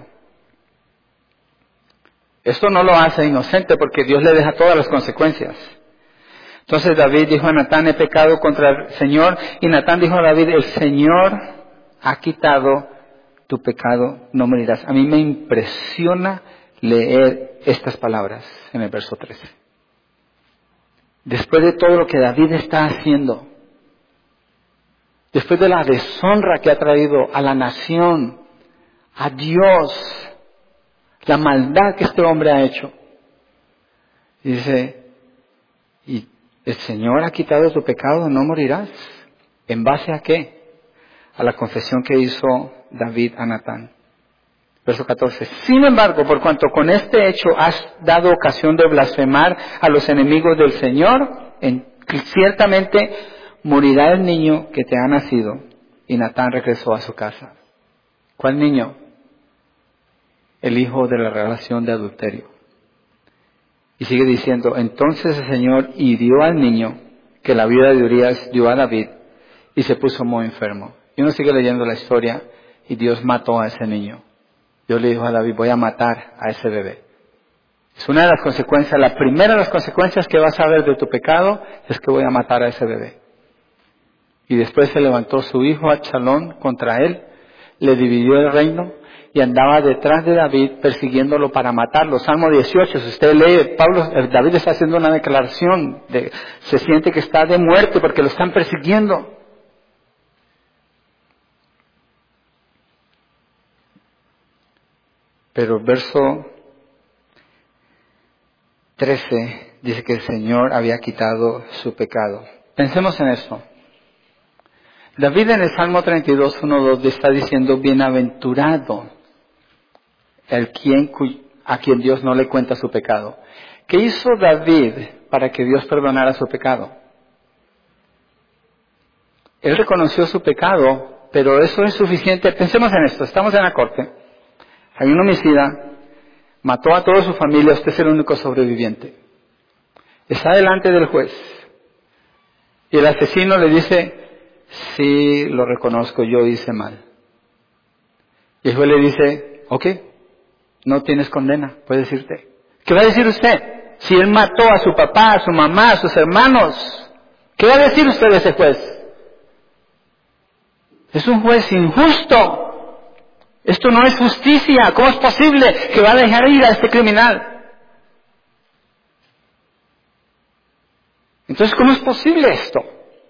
Esto no lo hace inocente porque Dios le deja todas las consecuencias. Entonces David dijo a Natán, he pecado contra el Señor. Y Natán dijo a David, el Señor ha quitado tu pecado, no morirás. A mí me impresiona leer estas palabras en el verso trece. Después de todo lo que David está haciendo, después de la deshonra que ha traído a la nación, a Dios, la maldad que este hombre ha hecho, dice, y el Señor ha quitado tu pecado, no morirás. ¿En base a qué? A la confesión que hizo David a Natán. Verso catorce. Sin embargo, por cuanto con este hecho has dado ocasión de blasfemar a los enemigos del Señor, en, ciertamente morirá el niño que te ha nacido. Y Natán regresó a su casa. ¿Cuál niño? El hijo de la relación de adulterio. Y sigue diciendo, entonces el Señor hirió al niño que la viuda de Urías dio a David y se puso muy enfermo. Y uno sigue leyendo la historia y Dios mató a ese niño. Dios le dijo a David, voy a matar a ese bebé. Es una de las consecuencias, la primera de las consecuencias que vas a ver de tu pecado es que voy a matar a ese bebé. Y después se levantó su hijo Absalón contra él, le dividió el reino y andaba detrás de David persiguiéndolo para matarlo. Salmo dieciocho, si usted lee, Pablo, David está haciendo una declaración, de, se siente que está de muerte porque lo están persiguiendo. Pero el verso trece dice que el Señor había quitado su pecado. Pensemos en eso. David en el Salmo treinta y dos, uno, dos está diciendo, bienaventurado el quien, a quien Dios no le cuenta su pecado. ¿Qué hizo David para que Dios perdonara su pecado? Él reconoció su pecado, pero eso es suficiente. Pensemos en esto, estamos en la corte. Hay un homicida, mató a toda su familia, usted es el único sobreviviente. Está delante del juez. Y el asesino le dice, sí, lo reconozco, yo hice mal. Y el juez le dice, ok, no tienes condena, puedes irte. ¿Qué va a decir usted? Si él mató a su papá, a su mamá, a sus hermanos, ¿qué va a decir usted de ese juez? Es un juez injusto. Esto no es justicia. ¿Cómo es posible que va a dejar ir a este criminal? Entonces, ¿cómo es posible esto?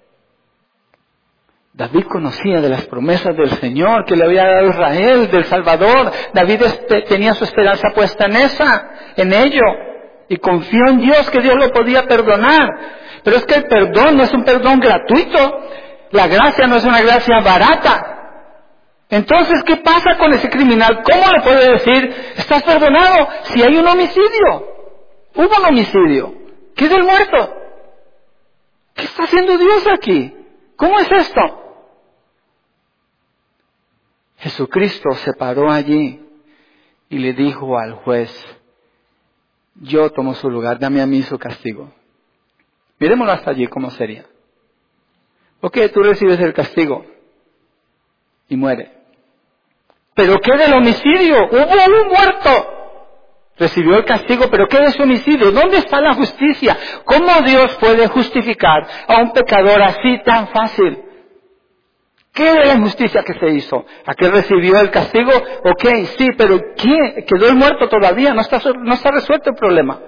David conocía de las promesas del Señor que le había dado a Israel, del Salvador. David este, tenía su esperanza puesta en esa, en ello. Y confió en Dios que Dios lo podía perdonar. Pero es que el perdón no es un perdón gratuito. La gracia no es una gracia barata. Entonces, ¿qué pasa con ese criminal? ¿Cómo le puede decir, estás perdonado si hay un homicidio? Hubo un homicidio. ¿Qué es el muerto? ¿Qué está haciendo Dios aquí? ¿Cómo es esto? Jesucristo se paró allí y le dijo al juez, yo tomo su lugar, dame a mí su castigo. Miremoslo hasta allí, ¿cómo sería? Ok, tú recibes el castigo y muere. ¿Pero qué del homicidio? Hubo un muerto. Recibió el castigo, pero ¿qué de su homicidio? ¿Dónde está la justicia? ¿Cómo Dios puede justificar a un pecador así tan fácil? ¿Qué de la injusticia que se hizo? ¿Aquel recibió el castigo? Ok, sí, pero ¿qué? Quedó el muerto todavía, no está, no está resuelto el problema.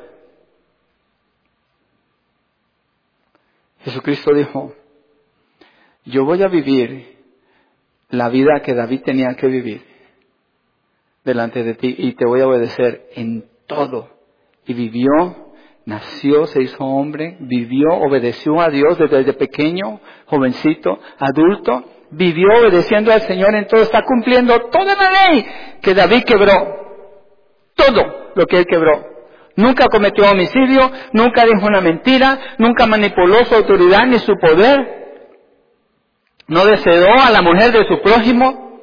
Jesucristo dijo, yo voy a vivir la vida que David tenía que vivir delante de ti y te voy a obedecer en todo. Y vivió, nació, se hizo hombre, vivió, obedeció a Dios desde pequeño, jovencito, adulto, vivió obedeciendo al Señor en todo, está cumpliendo toda la ley que David quebró, todo lo que él quebró. Nunca cometió homicidio, nunca dijo una mentira, nunca manipuló su autoridad ni su poder, no deseó a la mujer de su prójimo,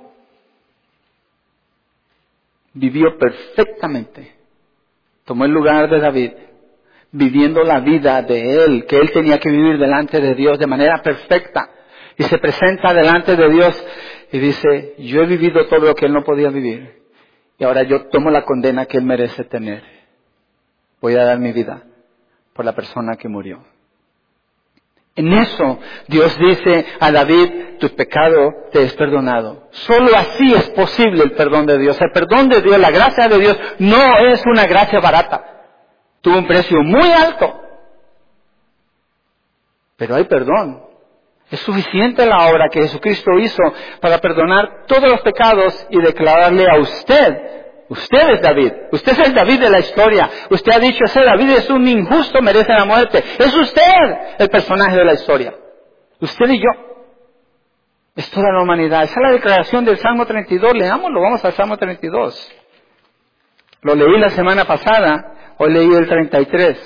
vivió perfectamente, tomó el lugar de David, viviendo la vida de él, que él tenía que vivir delante de Dios de manera perfecta. Y se presenta delante de Dios y dice, yo he vivido todo lo que él no podía vivir. Y ahora yo tomo la condena que él merece tener. Voy a dar mi vida por la persona que murió. En eso Dios dice a David, tu pecado te es perdonado. Solo así es posible el perdón de Dios. El perdón de Dios, la gracia de Dios, no es una gracia barata. Tuvo un precio muy alto. Pero hay perdón. Es suficiente la obra que Jesucristo hizo para perdonar todos los pecados y declararle a usted, usted es David, usted es el David de la historia, usted ha dicho, ese David es un injusto, merece la muerte, es usted el personaje de la historia, usted y yo, es toda la humanidad. Esa es la declaración del Salmo treinta y dos, leámoslo, vamos al Salmo treinta y dos, lo leí la semana pasada, hoy leí el treinta y tres,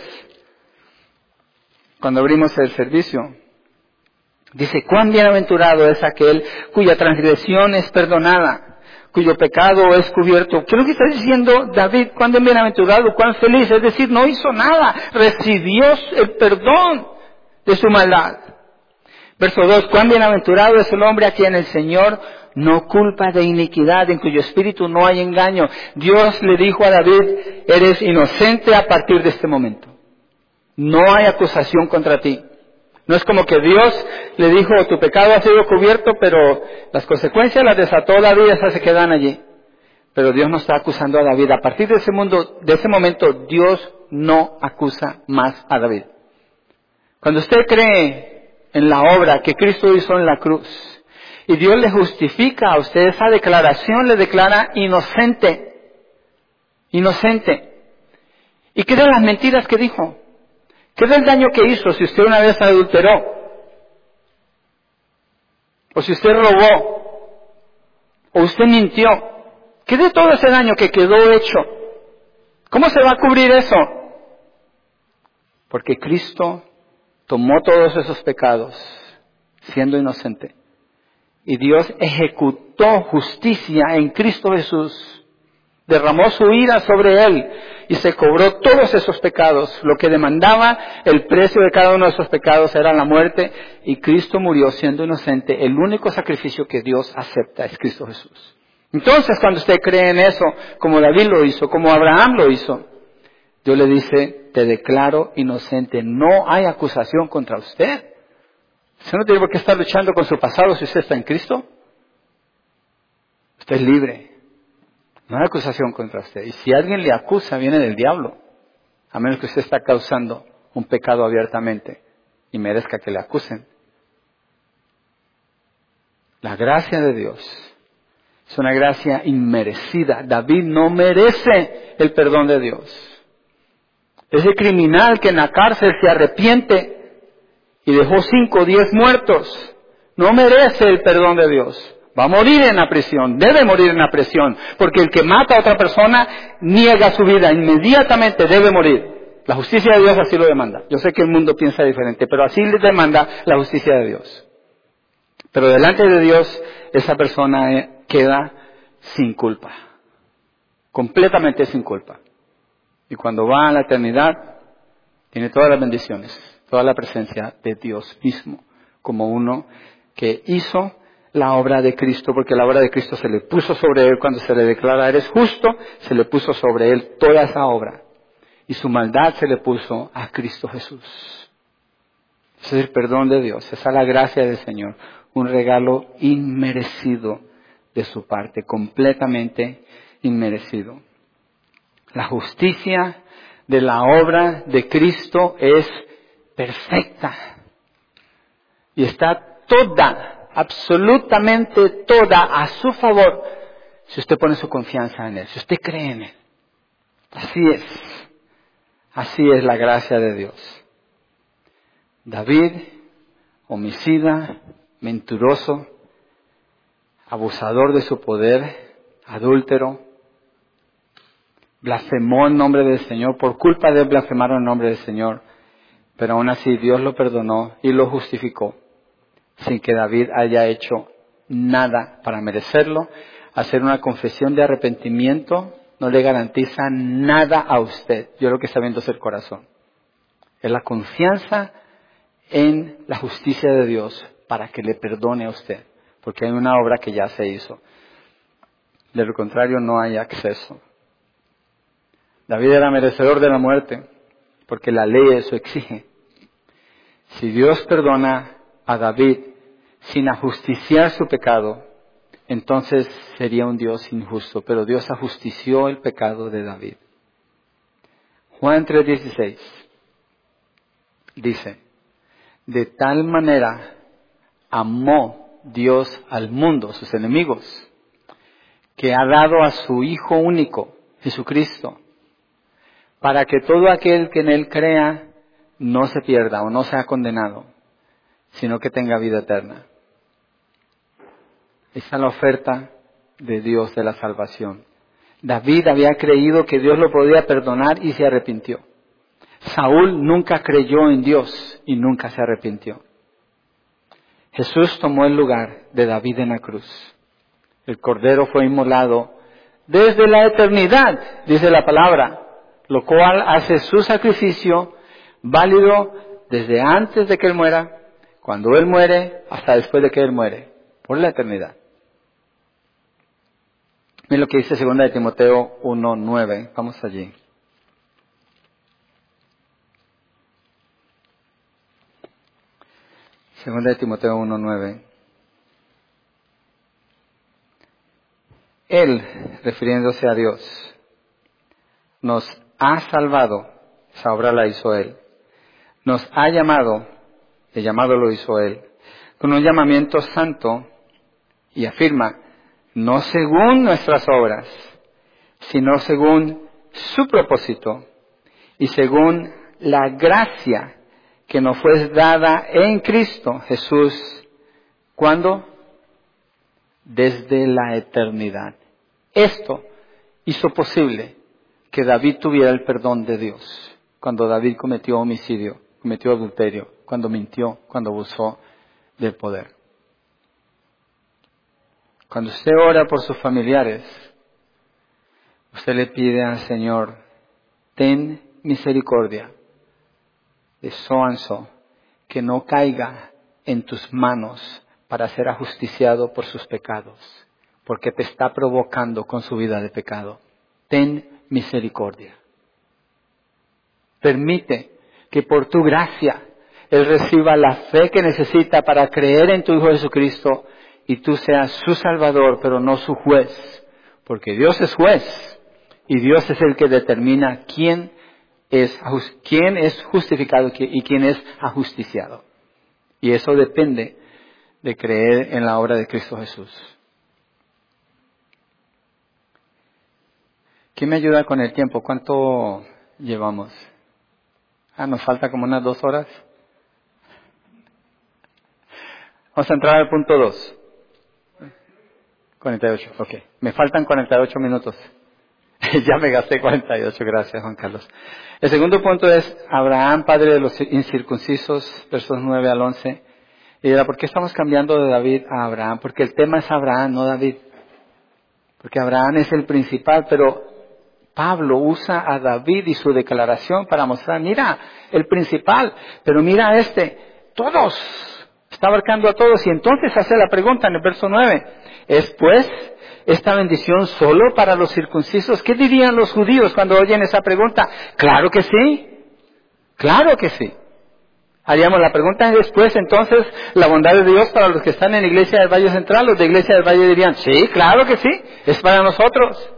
cuando abrimos el servicio. Dice, cuán bienaventurado es aquel cuya transgresión es perdonada, cuyo pecado es cubierto. ¿Qué es lo que está diciendo David? Cuán bienaventurado, cuán feliz. Es decir, no hizo nada, recibió el perdón de su maldad. Verso dos, cuán bienaventurado es el hombre a quien el Señor no culpa de iniquidad, en cuyo espíritu no hay engaño. Dios le dijo a David, eres inocente a partir de este momento. No hay acusación contra ti. No es como que Dios le dijo, tu pecado ha sido cubierto, pero las consecuencias las desató David, esas se quedan allí. Pero Dios no está acusando a David. A partir de ese, mundo, de ese momento, Dios no acusa más a David. Cuando usted cree en la obra que Cristo hizo en la cruz, y Dios le justifica a usted, esa declaración le declara inocente. Inocente. ¿Y qué de las mentiras que dijo? ¿Qué del daño que hizo si usted una vez adulteró? ¿O si usted robó? ¿O usted mintió? ¿Qué de todo ese daño que quedó hecho? ¿Cómo se va a cubrir eso? Porque Cristo tomó todos esos pecados siendo inocente. Y Dios ejecutó justicia en Cristo Jesús. Derramó su ira sobre él y se cobró todos esos pecados. Lo que demandaba el precio de cada uno de esos pecados era la muerte, y Cristo murió siendo inocente. El único sacrificio que Dios acepta es Cristo Jesús. Entonces, cuando usted cree en eso, como David lo hizo, como Abraham lo hizo, Dios le dice, te declaro inocente, no hay acusación contra usted. Usted no tiene por qué estar luchando con su pasado si usted está en Cristo. Usted es libre. No hay acusación contra usted. Y si alguien le acusa, viene del diablo. A menos que usted está causando un pecado abiertamente y merezca que le acusen. La gracia de Dios es una gracia inmerecida. David no merece el perdón de Dios. Ese criminal que en la cárcel se arrepiente y dejó cinco o diez muertos, no merece el perdón de Dios. Va a morir en la prisión, debe morir en la prisión, porque el que mata a otra persona niega su vida, inmediatamente debe morir. La justicia de Dios así lo demanda. Yo sé que el mundo piensa diferente, pero así le demanda la justicia de Dios. Pero delante de Dios, esa persona queda sin culpa, completamente sin culpa. Y cuando va a la eternidad, tiene todas las bendiciones, toda la presencia de Dios mismo, como uno que hizo la obra de Cristo, porque la obra de Cristo se le puso sobre él cuando se le declara eres justo, se le puso sobre él toda esa obra. Y su maldad se le puso a Cristo Jesús. Ese es el perdón de Dios, esa es la gracia del Señor. un regalo inmerecido de su parte, completamente inmerecido. La justicia de la obra de Cristo es perfecta y está toda, absolutamente toda a su favor si usted pone su confianza en Él, si usted cree en Él. Así es, así es la gracia de Dios. David, homicida, mentiroso, abusador de su poder, adúltero, blasfemó en nombre del Señor, por culpa de él blasfemaron en nombre del Señor, pero aún así Dios lo perdonó y lo justificó, sin que David haya hecho nada para merecerlo. Hacer una confesión de arrepentimiento no le garantiza nada a usted. Yo lo que está viendo es el corazón. Es la confianza en la justicia de Dios para que le perdone a usted, porque hay una obra que ya se hizo. De lo contrario no hay acceso. David era merecedor de la muerte, porque la ley eso exige. Si Dios perdona a David sin ajusticiar su pecado, entonces sería un Dios injusto, pero Dios ajustició el pecado de David. Juan tres dieciséis dice, de tal manera amó Dios al mundo, sus enemigos, que ha dado a su Hijo único, Jesucristo, para que todo aquel que en Él crea no se pierda o no sea condenado, sino que tenga vida eterna. Esa es la oferta de Dios de la salvación. David había creído que Dios lo podía perdonar y se arrepintió. Saúl nunca creyó en Dios y nunca se arrepintió. Jesús tomó el lugar de David en la cruz. El Cordero fue inmolado desde la eternidad, dice la palabra, lo cual hace su sacrificio válido desde antes de que Él muera, cuando Él muere, hasta después de que Él muere, por la eternidad. Miren lo que dice segunda de Timoteo uno nueve. Vamos allí. Segunda de Timoteo uno nueve. Él, refiriéndose a Dios, nos ha salvado, esa obra la hizo Él. Nos ha llamado, el llamado lo hizo Él, con un llamamiento santo, y afirma, no según nuestras obras, sino según su propósito y según la gracia que nos fue dada en Cristo Jesús. ¿Cuándo? Desde la eternidad. Esto hizo posible que David tuviera el perdón de Dios. Cuando David cometió homicidio, cometió adulterio, cuando mintió, cuando abusó del poder. Cuando usted ora por sus familiares, usted le pide al Señor, ten misericordia de so and so, que no caiga en tus manos para ser ajusticiado por sus pecados, porque te está provocando con su vida de pecado. Ten misericordia. Permite que por tu gracia Él reciba la fe que necesita para creer en tu Hijo Jesucristo y tú seas su Salvador, pero no su juez, porque Dios es juez y Dios es el que determina quién es, quién es justificado y quién es ajusticiado. Y eso depende de creer en la obra de Cristo Jesús. ¿Quién me ayuda con el tiempo? ¿Cuánto llevamos? Ah, nos falta como unas dos horas. Vamos a entrar al punto dos. cuarenta y ocho, ok. Me faltan cuarenta y ocho minutos. Ya me gasté cuarenta y ocho, gracias Juan Carlos. El segundo punto es Abraham, padre de los incircuncisos, versos nueve al once. Y dirá, ¿por qué estamos cambiando de David a Abraham? Porque el tema es Abraham, no David. Porque Abraham es el principal, pero Pablo usa a David y su declaración para mostrar, mira, el principal, pero mira este, todos, está abarcando a todos. Y entonces hace la pregunta en el verso nueve, ¿es pues esta bendición solo para los circuncisos? ¿Qué dirían los judíos cuando oyen esa pregunta? Claro que sí, claro que sí. Haríamos la pregunta después, entonces, la bondad de Dios para los que están en la iglesia del Valle Central. Los de iglesia del Valle dirían, sí, claro que sí, es para nosotros.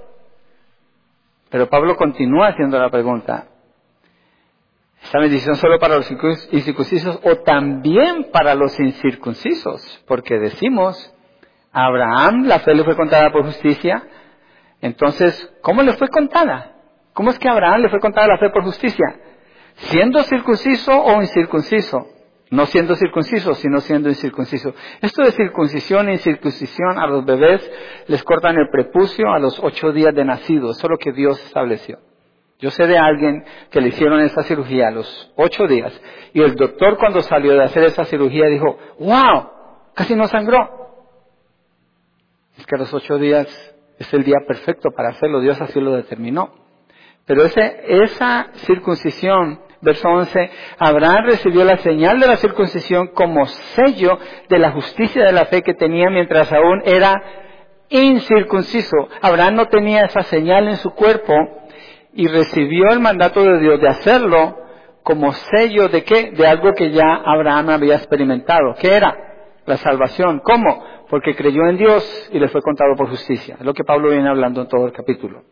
Pero Pablo continúa haciendo la pregunta. ¿Esta bendición solo para los incircuncisos o también para los incircuncisos? Porque decimos, a Abraham la fe le fue contada por justicia. Entonces, ¿cómo le fue contada? ¿Cómo es que a Abraham le fue contada la fe por justicia? ¿Siendo circunciso o incircunciso? No siendo circunciso, sino siendo incircunciso. Esto de circuncisión e incircuncisión a los bebés les cortan el prepucio a los ocho días de nacido. Eso es lo que Dios estableció. Yo sé de alguien que le hicieron esta cirugía a los ocho días y el doctor cuando salió de hacer esa cirugía dijo, ¡wow! Casi no sangró. Es que a los ocho días es el día perfecto para hacerlo, Dios así lo determinó. Pero ese, esa circuncisión, verso once, Abraham recibió la señal de la circuncisión como sello de la justicia de la fe que tenía mientras aún era incircunciso. Abraham no tenía esa señal en su cuerpo y recibió el mandato de Dios de hacerlo como sello de qué? De algo que ya Abraham había experimentado. ¿Qué era? La salvación. ¿Cómo? Porque creyó en Dios y le fue contado por justicia. Es lo que Pablo viene hablando en todo el capítulo.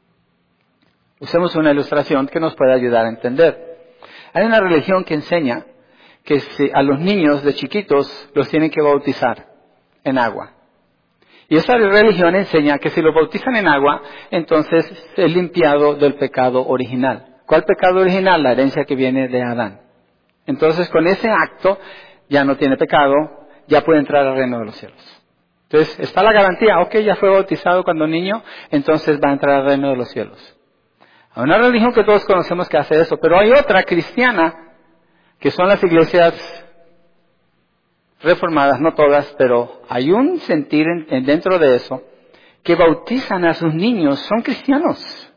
Usemos una ilustración que nos puede ayudar a entender. Hay una religión que enseña que si a los niños de chiquitos los tienen que bautizar en agua. Y esa religión enseña que si los bautizan en agua, entonces es limpiado del pecado original. ¿Cuál pecado original? La herencia que viene de Adán. Entonces con ese acto ya no tiene pecado, ya puede entrar al reino de los cielos. Entonces está la garantía, ok, ya fue bautizado cuando niño, entonces va a entrar al reino de los cielos. Hay una religión que todos conocemos que hace eso, pero hay otra cristiana, que son las iglesias reformadas, no todas, pero hay un sentir en, en dentro de eso, que bautizan a sus niños, son cristianos.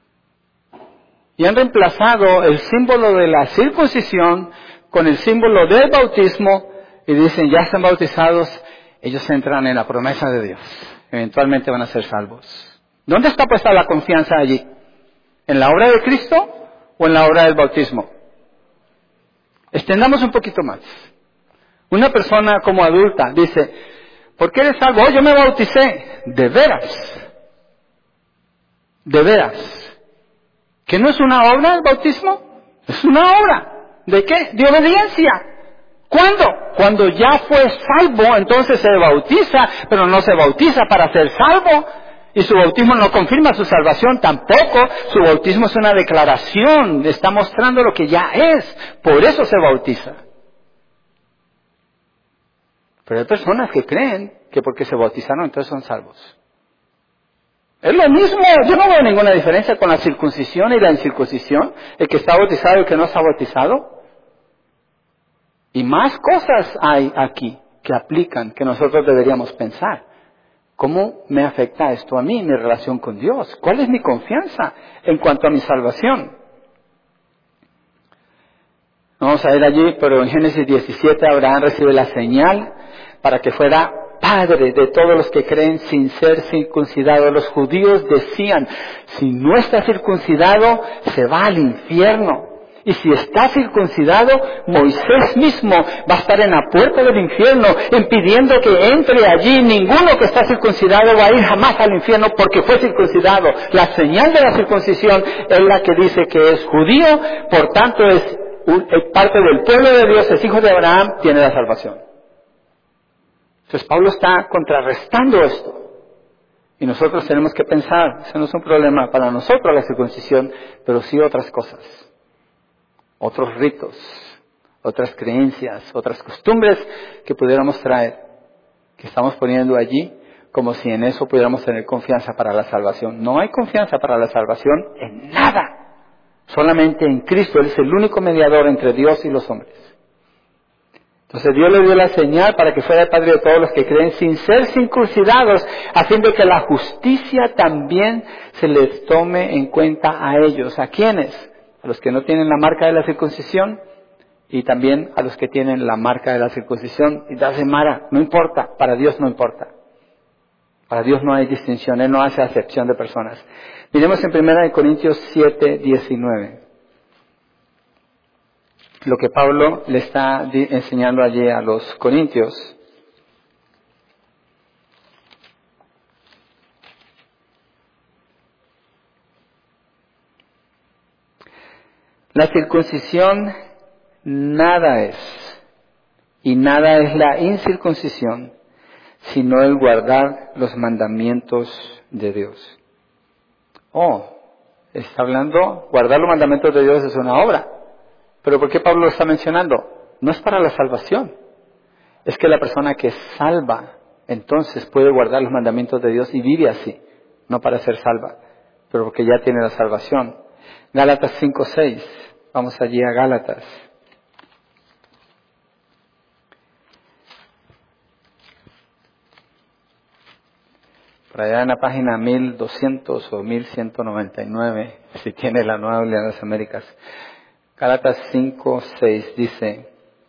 Y han reemplazado el símbolo de la circuncisión con el símbolo del bautismo, y dicen, ya están bautizados, ellos entran en la promesa de Dios, eventualmente van a ser salvos. ¿Dónde está puesta la confianza allí? ¿En la obra de Cristo o en la obra del bautismo? Extendamos un poquito más. Una persona como adulta dice, ¿por qué eres salvo? Oh, yo me bauticé. ¿De veras? ¿De veras? ¿Que no es una obra el bautismo? Es una obra. ¿De qué? De obediencia. ¿Cuándo? Cuando ya fue salvo, entonces se bautiza, pero no se bautiza para ser salvo. Y su bautismo no confirma su salvación tampoco. Su bautismo es una declaración, está mostrando lo que ya es. Por eso se bautiza. Pero hay personas que creen que porque se bautizaron entonces son salvos. Es lo mismo, yo no veo ninguna diferencia con la circuncisión y la incircuncisión. El que está bautizado y el que no está bautizado. Y más cosas hay aquí que aplican, que nosotros deberíamos pensar. ¿Cómo me afecta esto a mí, mi relación con Dios? ¿Cuál es mi confianza en cuanto a mi salvación? Vamos a ir allí, pero en Génesis diecisiete Abraham recibe la señal para que fuera padre de todos los que creen sin ser circuncidado. Los judíos decían, si no está circuncidado, se va al infierno. Y si está circuncidado, Moisés mismo va a estar en la puerta del infierno, impidiendo que entre allí. Ninguno que está circuncidado va a ir jamás al infierno porque fue circuncidado. La señal de la circuncisión es la que dice que es judío, por tanto es, es parte del pueblo de Dios, es hijo de Abraham, tiene la salvación. Entonces Pablo está contrarrestando esto. Y nosotros tenemos que pensar, eso no es un problema para nosotros la circuncisión, pero sí otras cosas. Otros ritos, otras creencias, otras costumbres que pudiéramos traer, que estamos poniendo allí, como si en eso pudiéramos tener confianza para la salvación. No hay confianza para la salvación en nada. Solamente en Cristo. Él es el único mediador entre Dios y los hombres. Entonces Dios le dio la señal para que fuera el Padre de todos los que creen sin ser circuncidados, a fin de que la justicia también se les tome en cuenta a ellos. ¿A quiénes? A los que no tienen la marca de la circuncisión y también a los que tienen la marca de la circuncisión. Y da Mara, no importa, para Dios no importa. Para Dios no hay distinción, Él no hace acepción de personas. Miremos en primera de Corintios siete, diecinueve. lo que Pablo le está di- enseñando allí a los corintios. La circuncisión nada es, y nada es la incircuncisión, sino el guardar los mandamientos de Dios. Oh, está hablando, guardar los mandamientos de Dios es una obra. ¿Pero por qué Pablo lo está mencionando? No es para la salvación. Es que la persona que es salva, entonces puede guardar los mandamientos de Dios y vive así. No para ser salva, pero porque ya tiene la salvación. Gálatas cinco seis. Vamos allí a Gálatas. Por allá en la página mil doscientos o mil ciento noventa y nueve, si tiene la Nueva Biblia de las Américas. Gálatas cinco seis dice,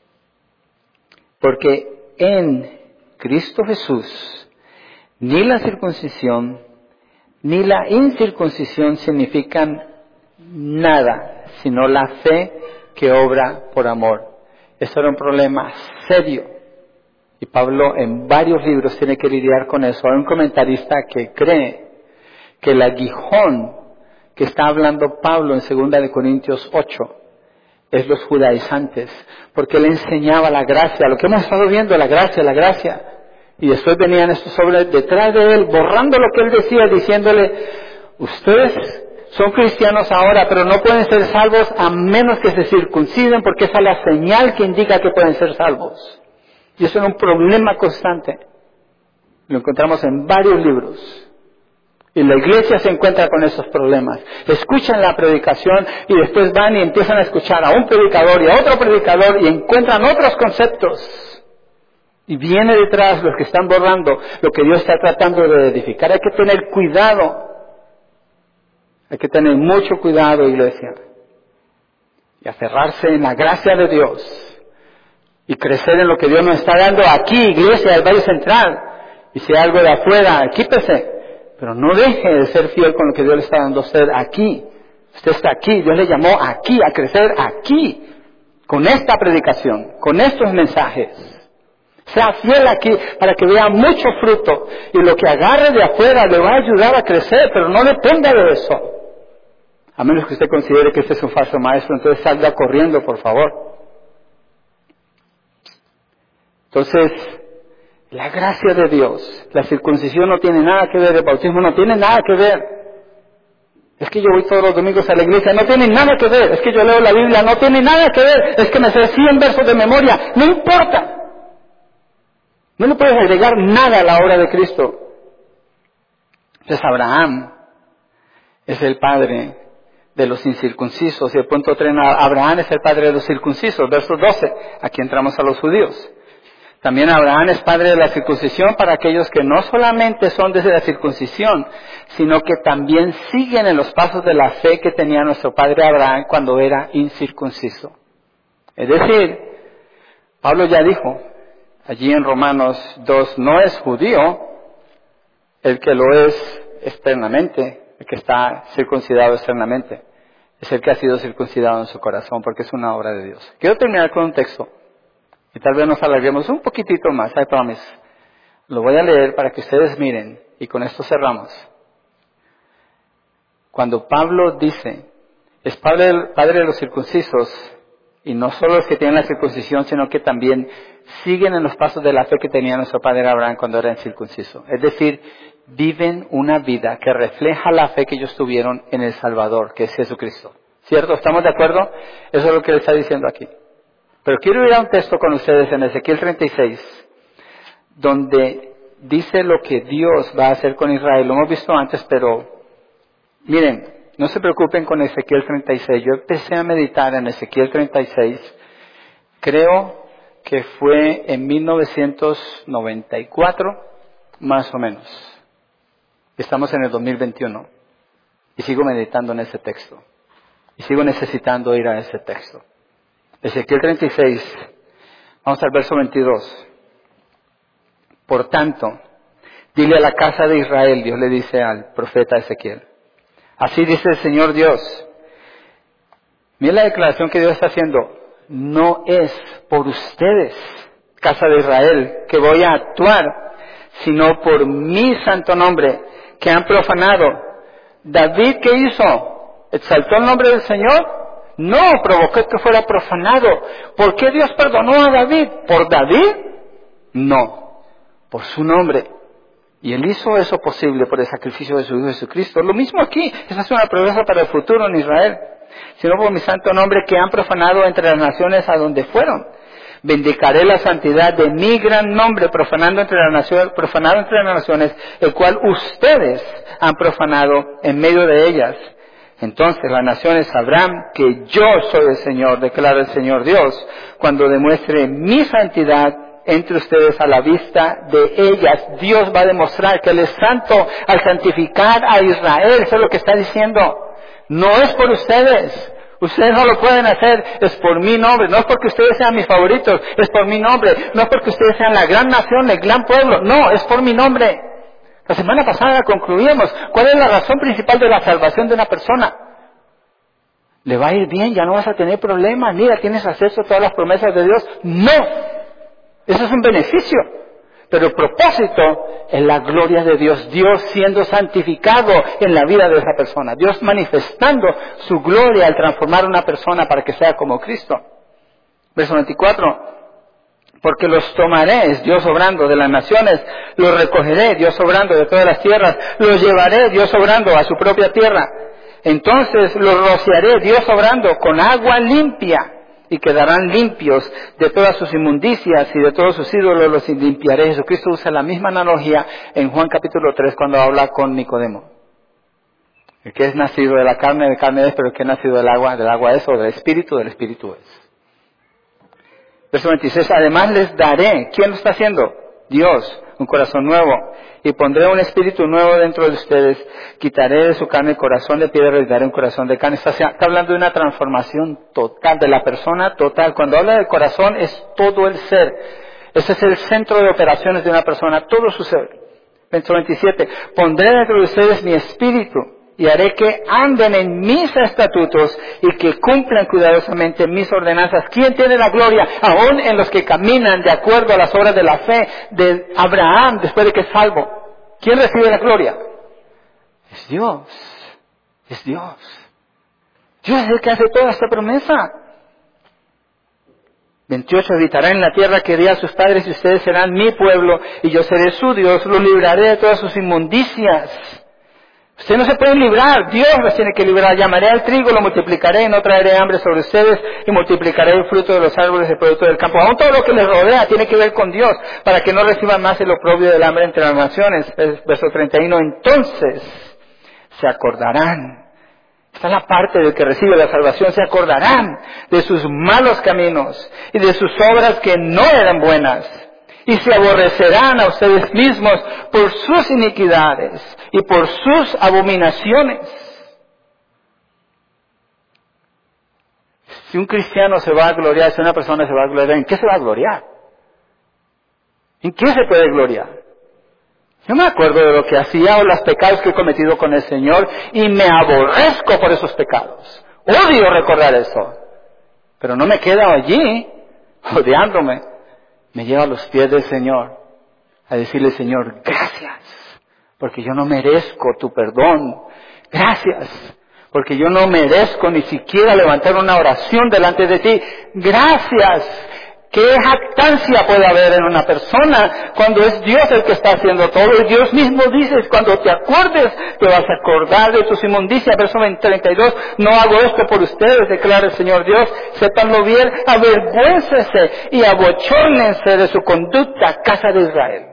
porque en Cristo Jesús ni la circuncisión ni la incircuncisión significan nada, sino la fe que obra por amor. Eso era un problema serio. Y Pablo en varios libros tiene que lidiar con eso. Hay un comentarista que cree que el aguijón que está hablando Pablo en segunda de Corintios ocho es los judaizantes, porque él enseñaba la gracia, lo que hemos estado viendo, la gracia, la gracia. Y después venían estos hombres detrás de él, borrando lo que él decía, diciéndole, ustedes son cristianos ahora, pero no pueden ser salvos a menos que se circunciden, porque esa es la señal que indica que pueden ser salvos. Y eso era un problema constante. Lo encontramos en varios libros. Y la iglesia se encuentra con esos problemas. Escuchan la predicación y después van y empiezan a escuchar a un predicador y a otro predicador y encuentran otros conceptos. Y viene detrás los que están borrando lo que Dios está tratando de edificar. Hay que tener cuidado. Hay que tener mucho cuidado, iglesia. Y aferrarse en la gracia de Dios. Y crecer en lo que Dios nos está dando aquí, iglesia del Valle Central. Y si hay algo de afuera, quítese. Pero no deje de ser fiel con lo que Dios le está dando a usted aquí. Usted está aquí, Dios le llamó aquí, a crecer aquí. Con esta predicación, con estos mensajes. Sea fiel aquí para que vea mucho fruto. Y lo que agarre de afuera le va a ayudar a crecer, pero no dependa de eso. A menos que usted considere que este es un falso maestro, entonces salga corriendo, por favor. Entonces, la gracia de Dios, la circuncisión no tiene nada que ver, el bautismo no tiene nada que ver. Es que yo voy todos los domingos a la iglesia, no tiene nada que ver. Es que yo leo la Biblia, no tiene nada que ver. Es que me sé cien versos de memoria, no importa. No le puedes agregar nada a la obra de Cristo. Entonces Abraham es el padre de los incircuncisos. Y el punto tres, Abraham es el padre de los circuncisos. Verso doce, aquí entramos a los judíos. También Abraham es padre de la circuncisión para aquellos que no solamente son desde la circuncisión, sino que también siguen en los pasos de la fe que tenía nuestro padre Abraham cuando era incircunciso. Es decir, Pablo ya dijo, allí en Romanos dos, no es judío el que lo es externamente, el que está circuncidado externamente, es el que ha sido circuncidado en su corazón, porque es una obra de Dios. Quiero terminar con un texto. Y tal vez nos alarguemos un poquitito más, I promise. Lo voy a leer para que ustedes miren, y con esto cerramos. Cuando Pablo dice, es padre, padre de los circuncisos, y no solo los que tienen la circuncisión, sino que también siguen en los pasos de la fe que tenía nuestro padre Abraham cuando era incircunciso. Es decir, viven una vida que refleja la fe que ellos tuvieron en el Salvador, que es Jesucristo. ¿Cierto? ¿Estamos de acuerdo? Eso es lo que él está diciendo aquí. Pero quiero ir a un texto con ustedes en Ezequiel treinta y seis, donde dice lo que Dios va a hacer con Israel. Lo hemos visto antes, pero miren, no se preocupen con Ezequiel treinta y seis. Yo empecé a meditar en Ezequiel treinta y seis, creo que fue en mil novecientos noventa y cuatro, más o menos. Estamos en el dos mil veintiuno y sigo meditando en ese texto. Y sigo necesitando ir a ese texto. Ezequiel treinta y seis, vamos al verso veintidós. Por tanto, dile a la casa de Israel, Dios le dice al profeta Ezequiel, así dice el Señor Dios. Mira la declaración que Dios está haciendo. no es por ustedes, casa de Israel, que voy a actuar, sino por mi santo nombre, que han profanado. David, ¿qué hizo? ¿Exaltó el nombre del Señor? No, provocó que fuera profanado. ¿Por qué Dios perdonó a David? ¿Por David? No, por su nombre. Y Él hizo eso posible por el sacrificio de su Hijo Jesucristo. Lo mismo aquí, esa es una promesa para el futuro en Israel. Sino por mi santo nombre que han profanado entre las naciones a donde fueron. Vindicaré la santidad de mi gran nombre, profanando entre las naciones, profanado entre las naciones, el cual ustedes han profanado en medio de ellas. Entonces las naciones sabrán que yo soy el Señor, declara el Señor Dios, cuando demuestre mi santidad entre ustedes a la vista de ellas. Dios va a demostrar que Él es santo al santificar a Israel. Eso es lo que está diciendo. No es por ustedes. Ustedes no lo pueden hacer. Es por mi nombre. No es porque ustedes sean mis favoritos. Es por mi nombre. No es porque ustedes sean la gran nación, el gran pueblo. No, es por mi nombre. La semana pasada concluíamos. ¿Cuál es la razón principal de la salvación de una persona? Le va a ir bien, ya no vas a tener problemas. Mira, tienes acceso a todas las promesas de Dios. No. Eso es un beneficio. Pero el propósito es la gloria de Dios. Dios siendo santificado en la vida de esa persona. Dios manifestando su gloria al transformar a una persona para que sea como Cristo. Verso veinticuatro. Porque los tomaré, es Dios obrando de las naciones, los recogeré, Dios obrando de todas las tierras, los llevaré, Dios obrando a su propia tierra. Entonces los rociaré, Dios obrando, con agua limpia, y quedarán limpios de todas sus inmundicias y de todos sus ídolos los limpiaré. Jesucristo usa la misma analogía en Juan capítulo tres cuando habla con Nicodemo. El que es nacido de la carne, de carne es, pero el que es nacido del agua, del agua es, o del espíritu, del espíritu es. Verso veintiséis, además les daré, ¿quién lo está haciendo? Dios, un corazón nuevo, y pondré un espíritu nuevo dentro de ustedes, quitaré de su carne el corazón de piedra y les daré un corazón de carne. Está, está hablando de una transformación total, de la persona total. Cuando habla del corazón es todo el ser. Ese es el centro de operaciones de una persona, todo su ser. Verso veintisiete, pondré dentro de ustedes mi espíritu, y haré que anden en mis estatutos y que cumplan cuidadosamente mis ordenanzas. ¿Quién tiene la gloria? Aún en los que caminan de acuerdo a las obras de la fe de Abraham después de que es salvo. ¿Quién recibe la gloria? Es Dios. Es Dios. Dios es el que hace toda esta promesa. veintiocho, habitarán en la tierra que di a sus padres y ustedes serán mi pueblo y yo seré su Dios. Los libraré de todas sus inmundicias. Ustedes no se pueden librar, Dios los tiene que librar. Llamaré al trigo, lo multiplicaré, no traeré hambre sobre ustedes y multiplicaré el fruto de los árboles, el producto del campo. Aún todo lo que les rodea tiene que ver con Dios, para que no reciban más el oprobio del hambre entre las naciones. Verso treinta y uno, entonces se acordarán. Esta es la parte del que recibe la salvación. Se acordarán de sus malos caminos y de sus obras que no eran buenas. Y se aborrecerán a ustedes mismos por sus iniquidades y por sus abominaciones. Si un cristiano se va a gloriar, si una persona se va a gloriar, ¿en qué se va a gloriar? ¿En qué se puede gloriar? Yo me acuerdo de lo que hacía o los pecados que he cometido con el Señor y me aborrezco por esos pecados. Odio recordar eso. Pero no me quedo allí odiándome. Me llevo a los pies del Señor a decirle, Señor, gracias, porque yo no merezco tu perdón. Gracias, porque yo no merezco ni siquiera levantar una oración delante de ti. Gracias. ¿Qué jactancia puede haber en una persona cuando es Dios el que está haciendo todo? Y Dios mismo dice, cuando te acuerdes, te vas a acordar de tus inmundicias. Verso treinta y dos, no hago esto por ustedes, declara el Señor Dios. Sépanlo bien, avergüéncese y abochórnense de su conducta, casa de Israel.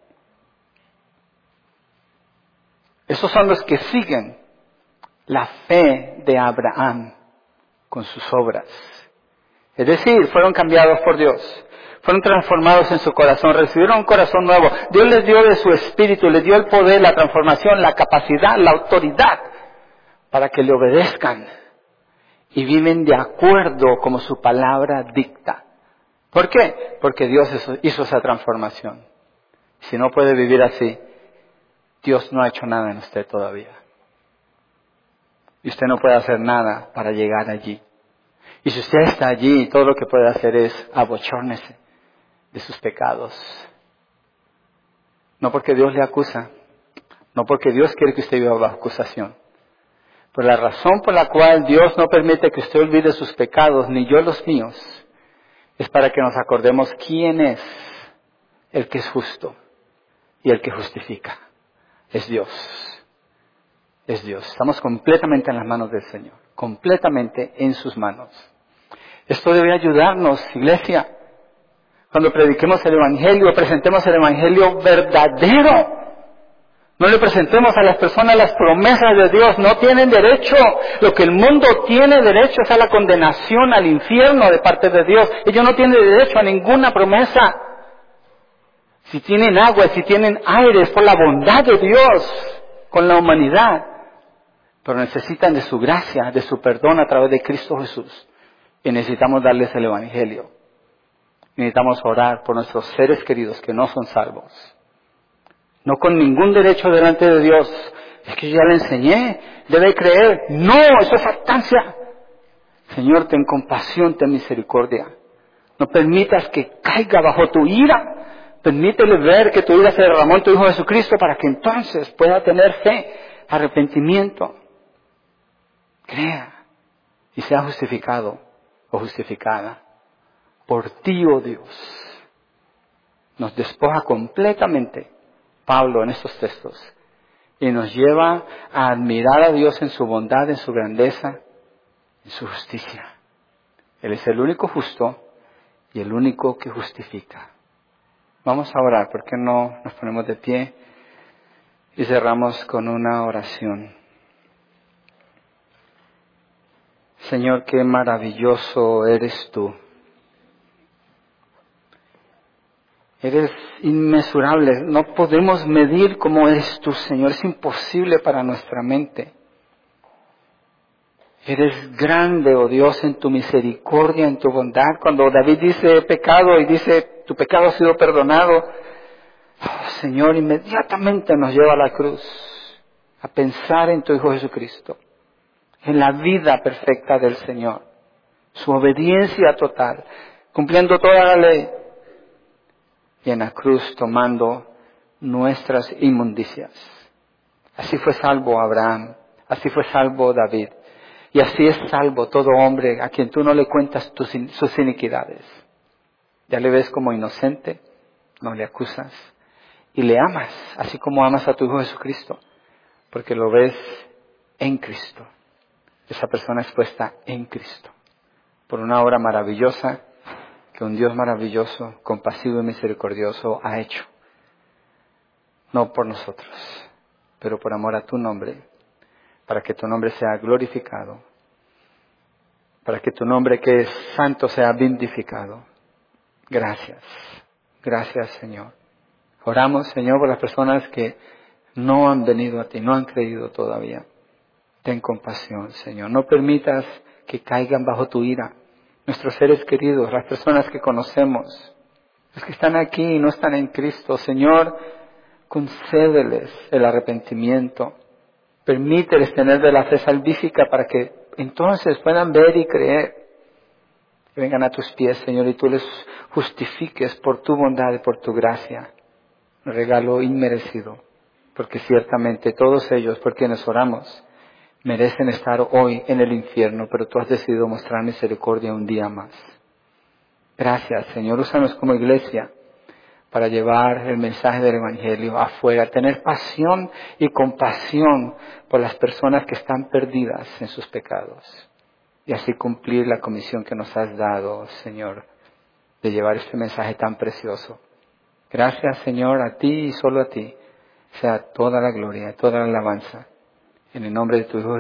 Esos son los que siguen la fe de Abraham con sus obras. Es decir, fueron cambiados por Dios, fueron transformados en su corazón, recibieron un corazón nuevo. Dios les dio de su espíritu, les dio el poder, la transformación, la capacidad, la autoridad para que le obedezcan y viven de acuerdo como su palabra dicta. ¿Por qué? Porque Dios hizo esa transformación. Si no puede vivir así, Dios no ha hecho nada en usted todavía. Y usted no puede hacer nada para llegar allí. Y si usted está allí, todo lo que puede hacer es abochórnese de sus pecados. No porque Dios le acusa, no porque Dios quiere que usted viva bajo acusación. Pero la razón por la cual Dios no permite que usted olvide sus pecados, ni yo los míos, es para que nos acordemos quién es el que es justo y el que justifica. Es Dios. Es Dios. Estamos completamente en las manos del Señor. Completamente en sus manos. Esto debe ayudarnos, iglesia. Cuando prediquemos el Evangelio, presentemos el Evangelio verdadero. No le presentemos a las personas las promesas de Dios. No tienen derecho. Lo que el mundo tiene derecho es a la condenación, al infierno de parte de Dios. Ellos no tienen derecho a ninguna promesa. Si tienen agua, si tienen aire, es por la bondad de Dios con la humanidad. Pero necesitan de su gracia, de su perdón a través de Cristo Jesús. Y necesitamos darles el Evangelio. Necesitamos orar por nuestros seres queridos que no son salvos. No con ningún derecho delante de Dios. Es que yo ya le enseñé, debe creer. No, eso es jactancia. Señor, ten compasión, ten misericordia. No permitas que caiga bajo tu ira. Permítele ver que tu ira se derramó en tu Hijo Jesucristo para que entonces pueda tener fe, arrepentimiento. Crea y sea justificado o justificada por ti, oh Dios. Nos despoja completamente Pablo en estos textos y nos lleva a admirar a Dios en su bondad, en su grandeza, en su justicia. Él es el único justo y el único que justifica. Vamos a orar, ¿por qué no nos ponemos de pie y cerramos con una oración? Señor, qué maravilloso eres tú. Eres inmesurable, no podemos medir cómo eres tú, Señor, es imposible para nuestra mente. Eres grande, oh Dios, en tu misericordia, en tu bondad. Cuando David dice pecado y dice, tu pecado ha sido perdonado, oh, Señor, inmediatamente nos lleva a la cruz, a pensar en tu Hijo Jesucristo, en la vida perfecta del Señor, su obediencia total, cumpliendo toda la ley, y en la cruz tomando nuestras inmundicias. Así fue salvo Abraham, así fue salvo David, y así es salvo todo hombre a quien tú no le cuentas tus, sus iniquidades. Ya le ves como inocente, no le acusas, y le amas, así como amas a tu Hijo Jesucristo, porque lo ves en Cristo. Esa persona expuesta en Cristo, por una obra maravillosa que un Dios maravilloso, compasivo y misericordioso ha hecho. No por nosotros, pero por amor a tu nombre, para que tu nombre sea glorificado, para que tu nombre que es santo sea vindificado. Gracias, gracias Señor. Oramos, Señor, por las personas que no han venido a ti, no han creído todavía. Ten compasión, Señor. No permitas que caigan bajo tu ira nuestros seres queridos, las personas que conocemos, los que están aquí y no están en Cristo. Señor, concédeles el arrepentimiento. Permíteles tener de la fe salvífica para que entonces puedan ver y creer. Que vengan a tus pies, Señor, y tú les justifiques por tu bondad y por tu gracia. Un regalo inmerecido, porque ciertamente todos ellos por quienes oramos merecen estar hoy en el infierno, pero tú has decidido mostrar misericordia un día más. Gracias, Señor. Úsanos como iglesia para llevar el mensaje del Evangelio afuera, tener pasión y compasión por las personas que están perdidas en sus pecados y así cumplir la comisión que nos has dado, Señor, de llevar este mensaje tan precioso. Gracias, Señor, a ti y solo a ti sea toda la gloria, toda la alabanza. En el nombre de tu Hijo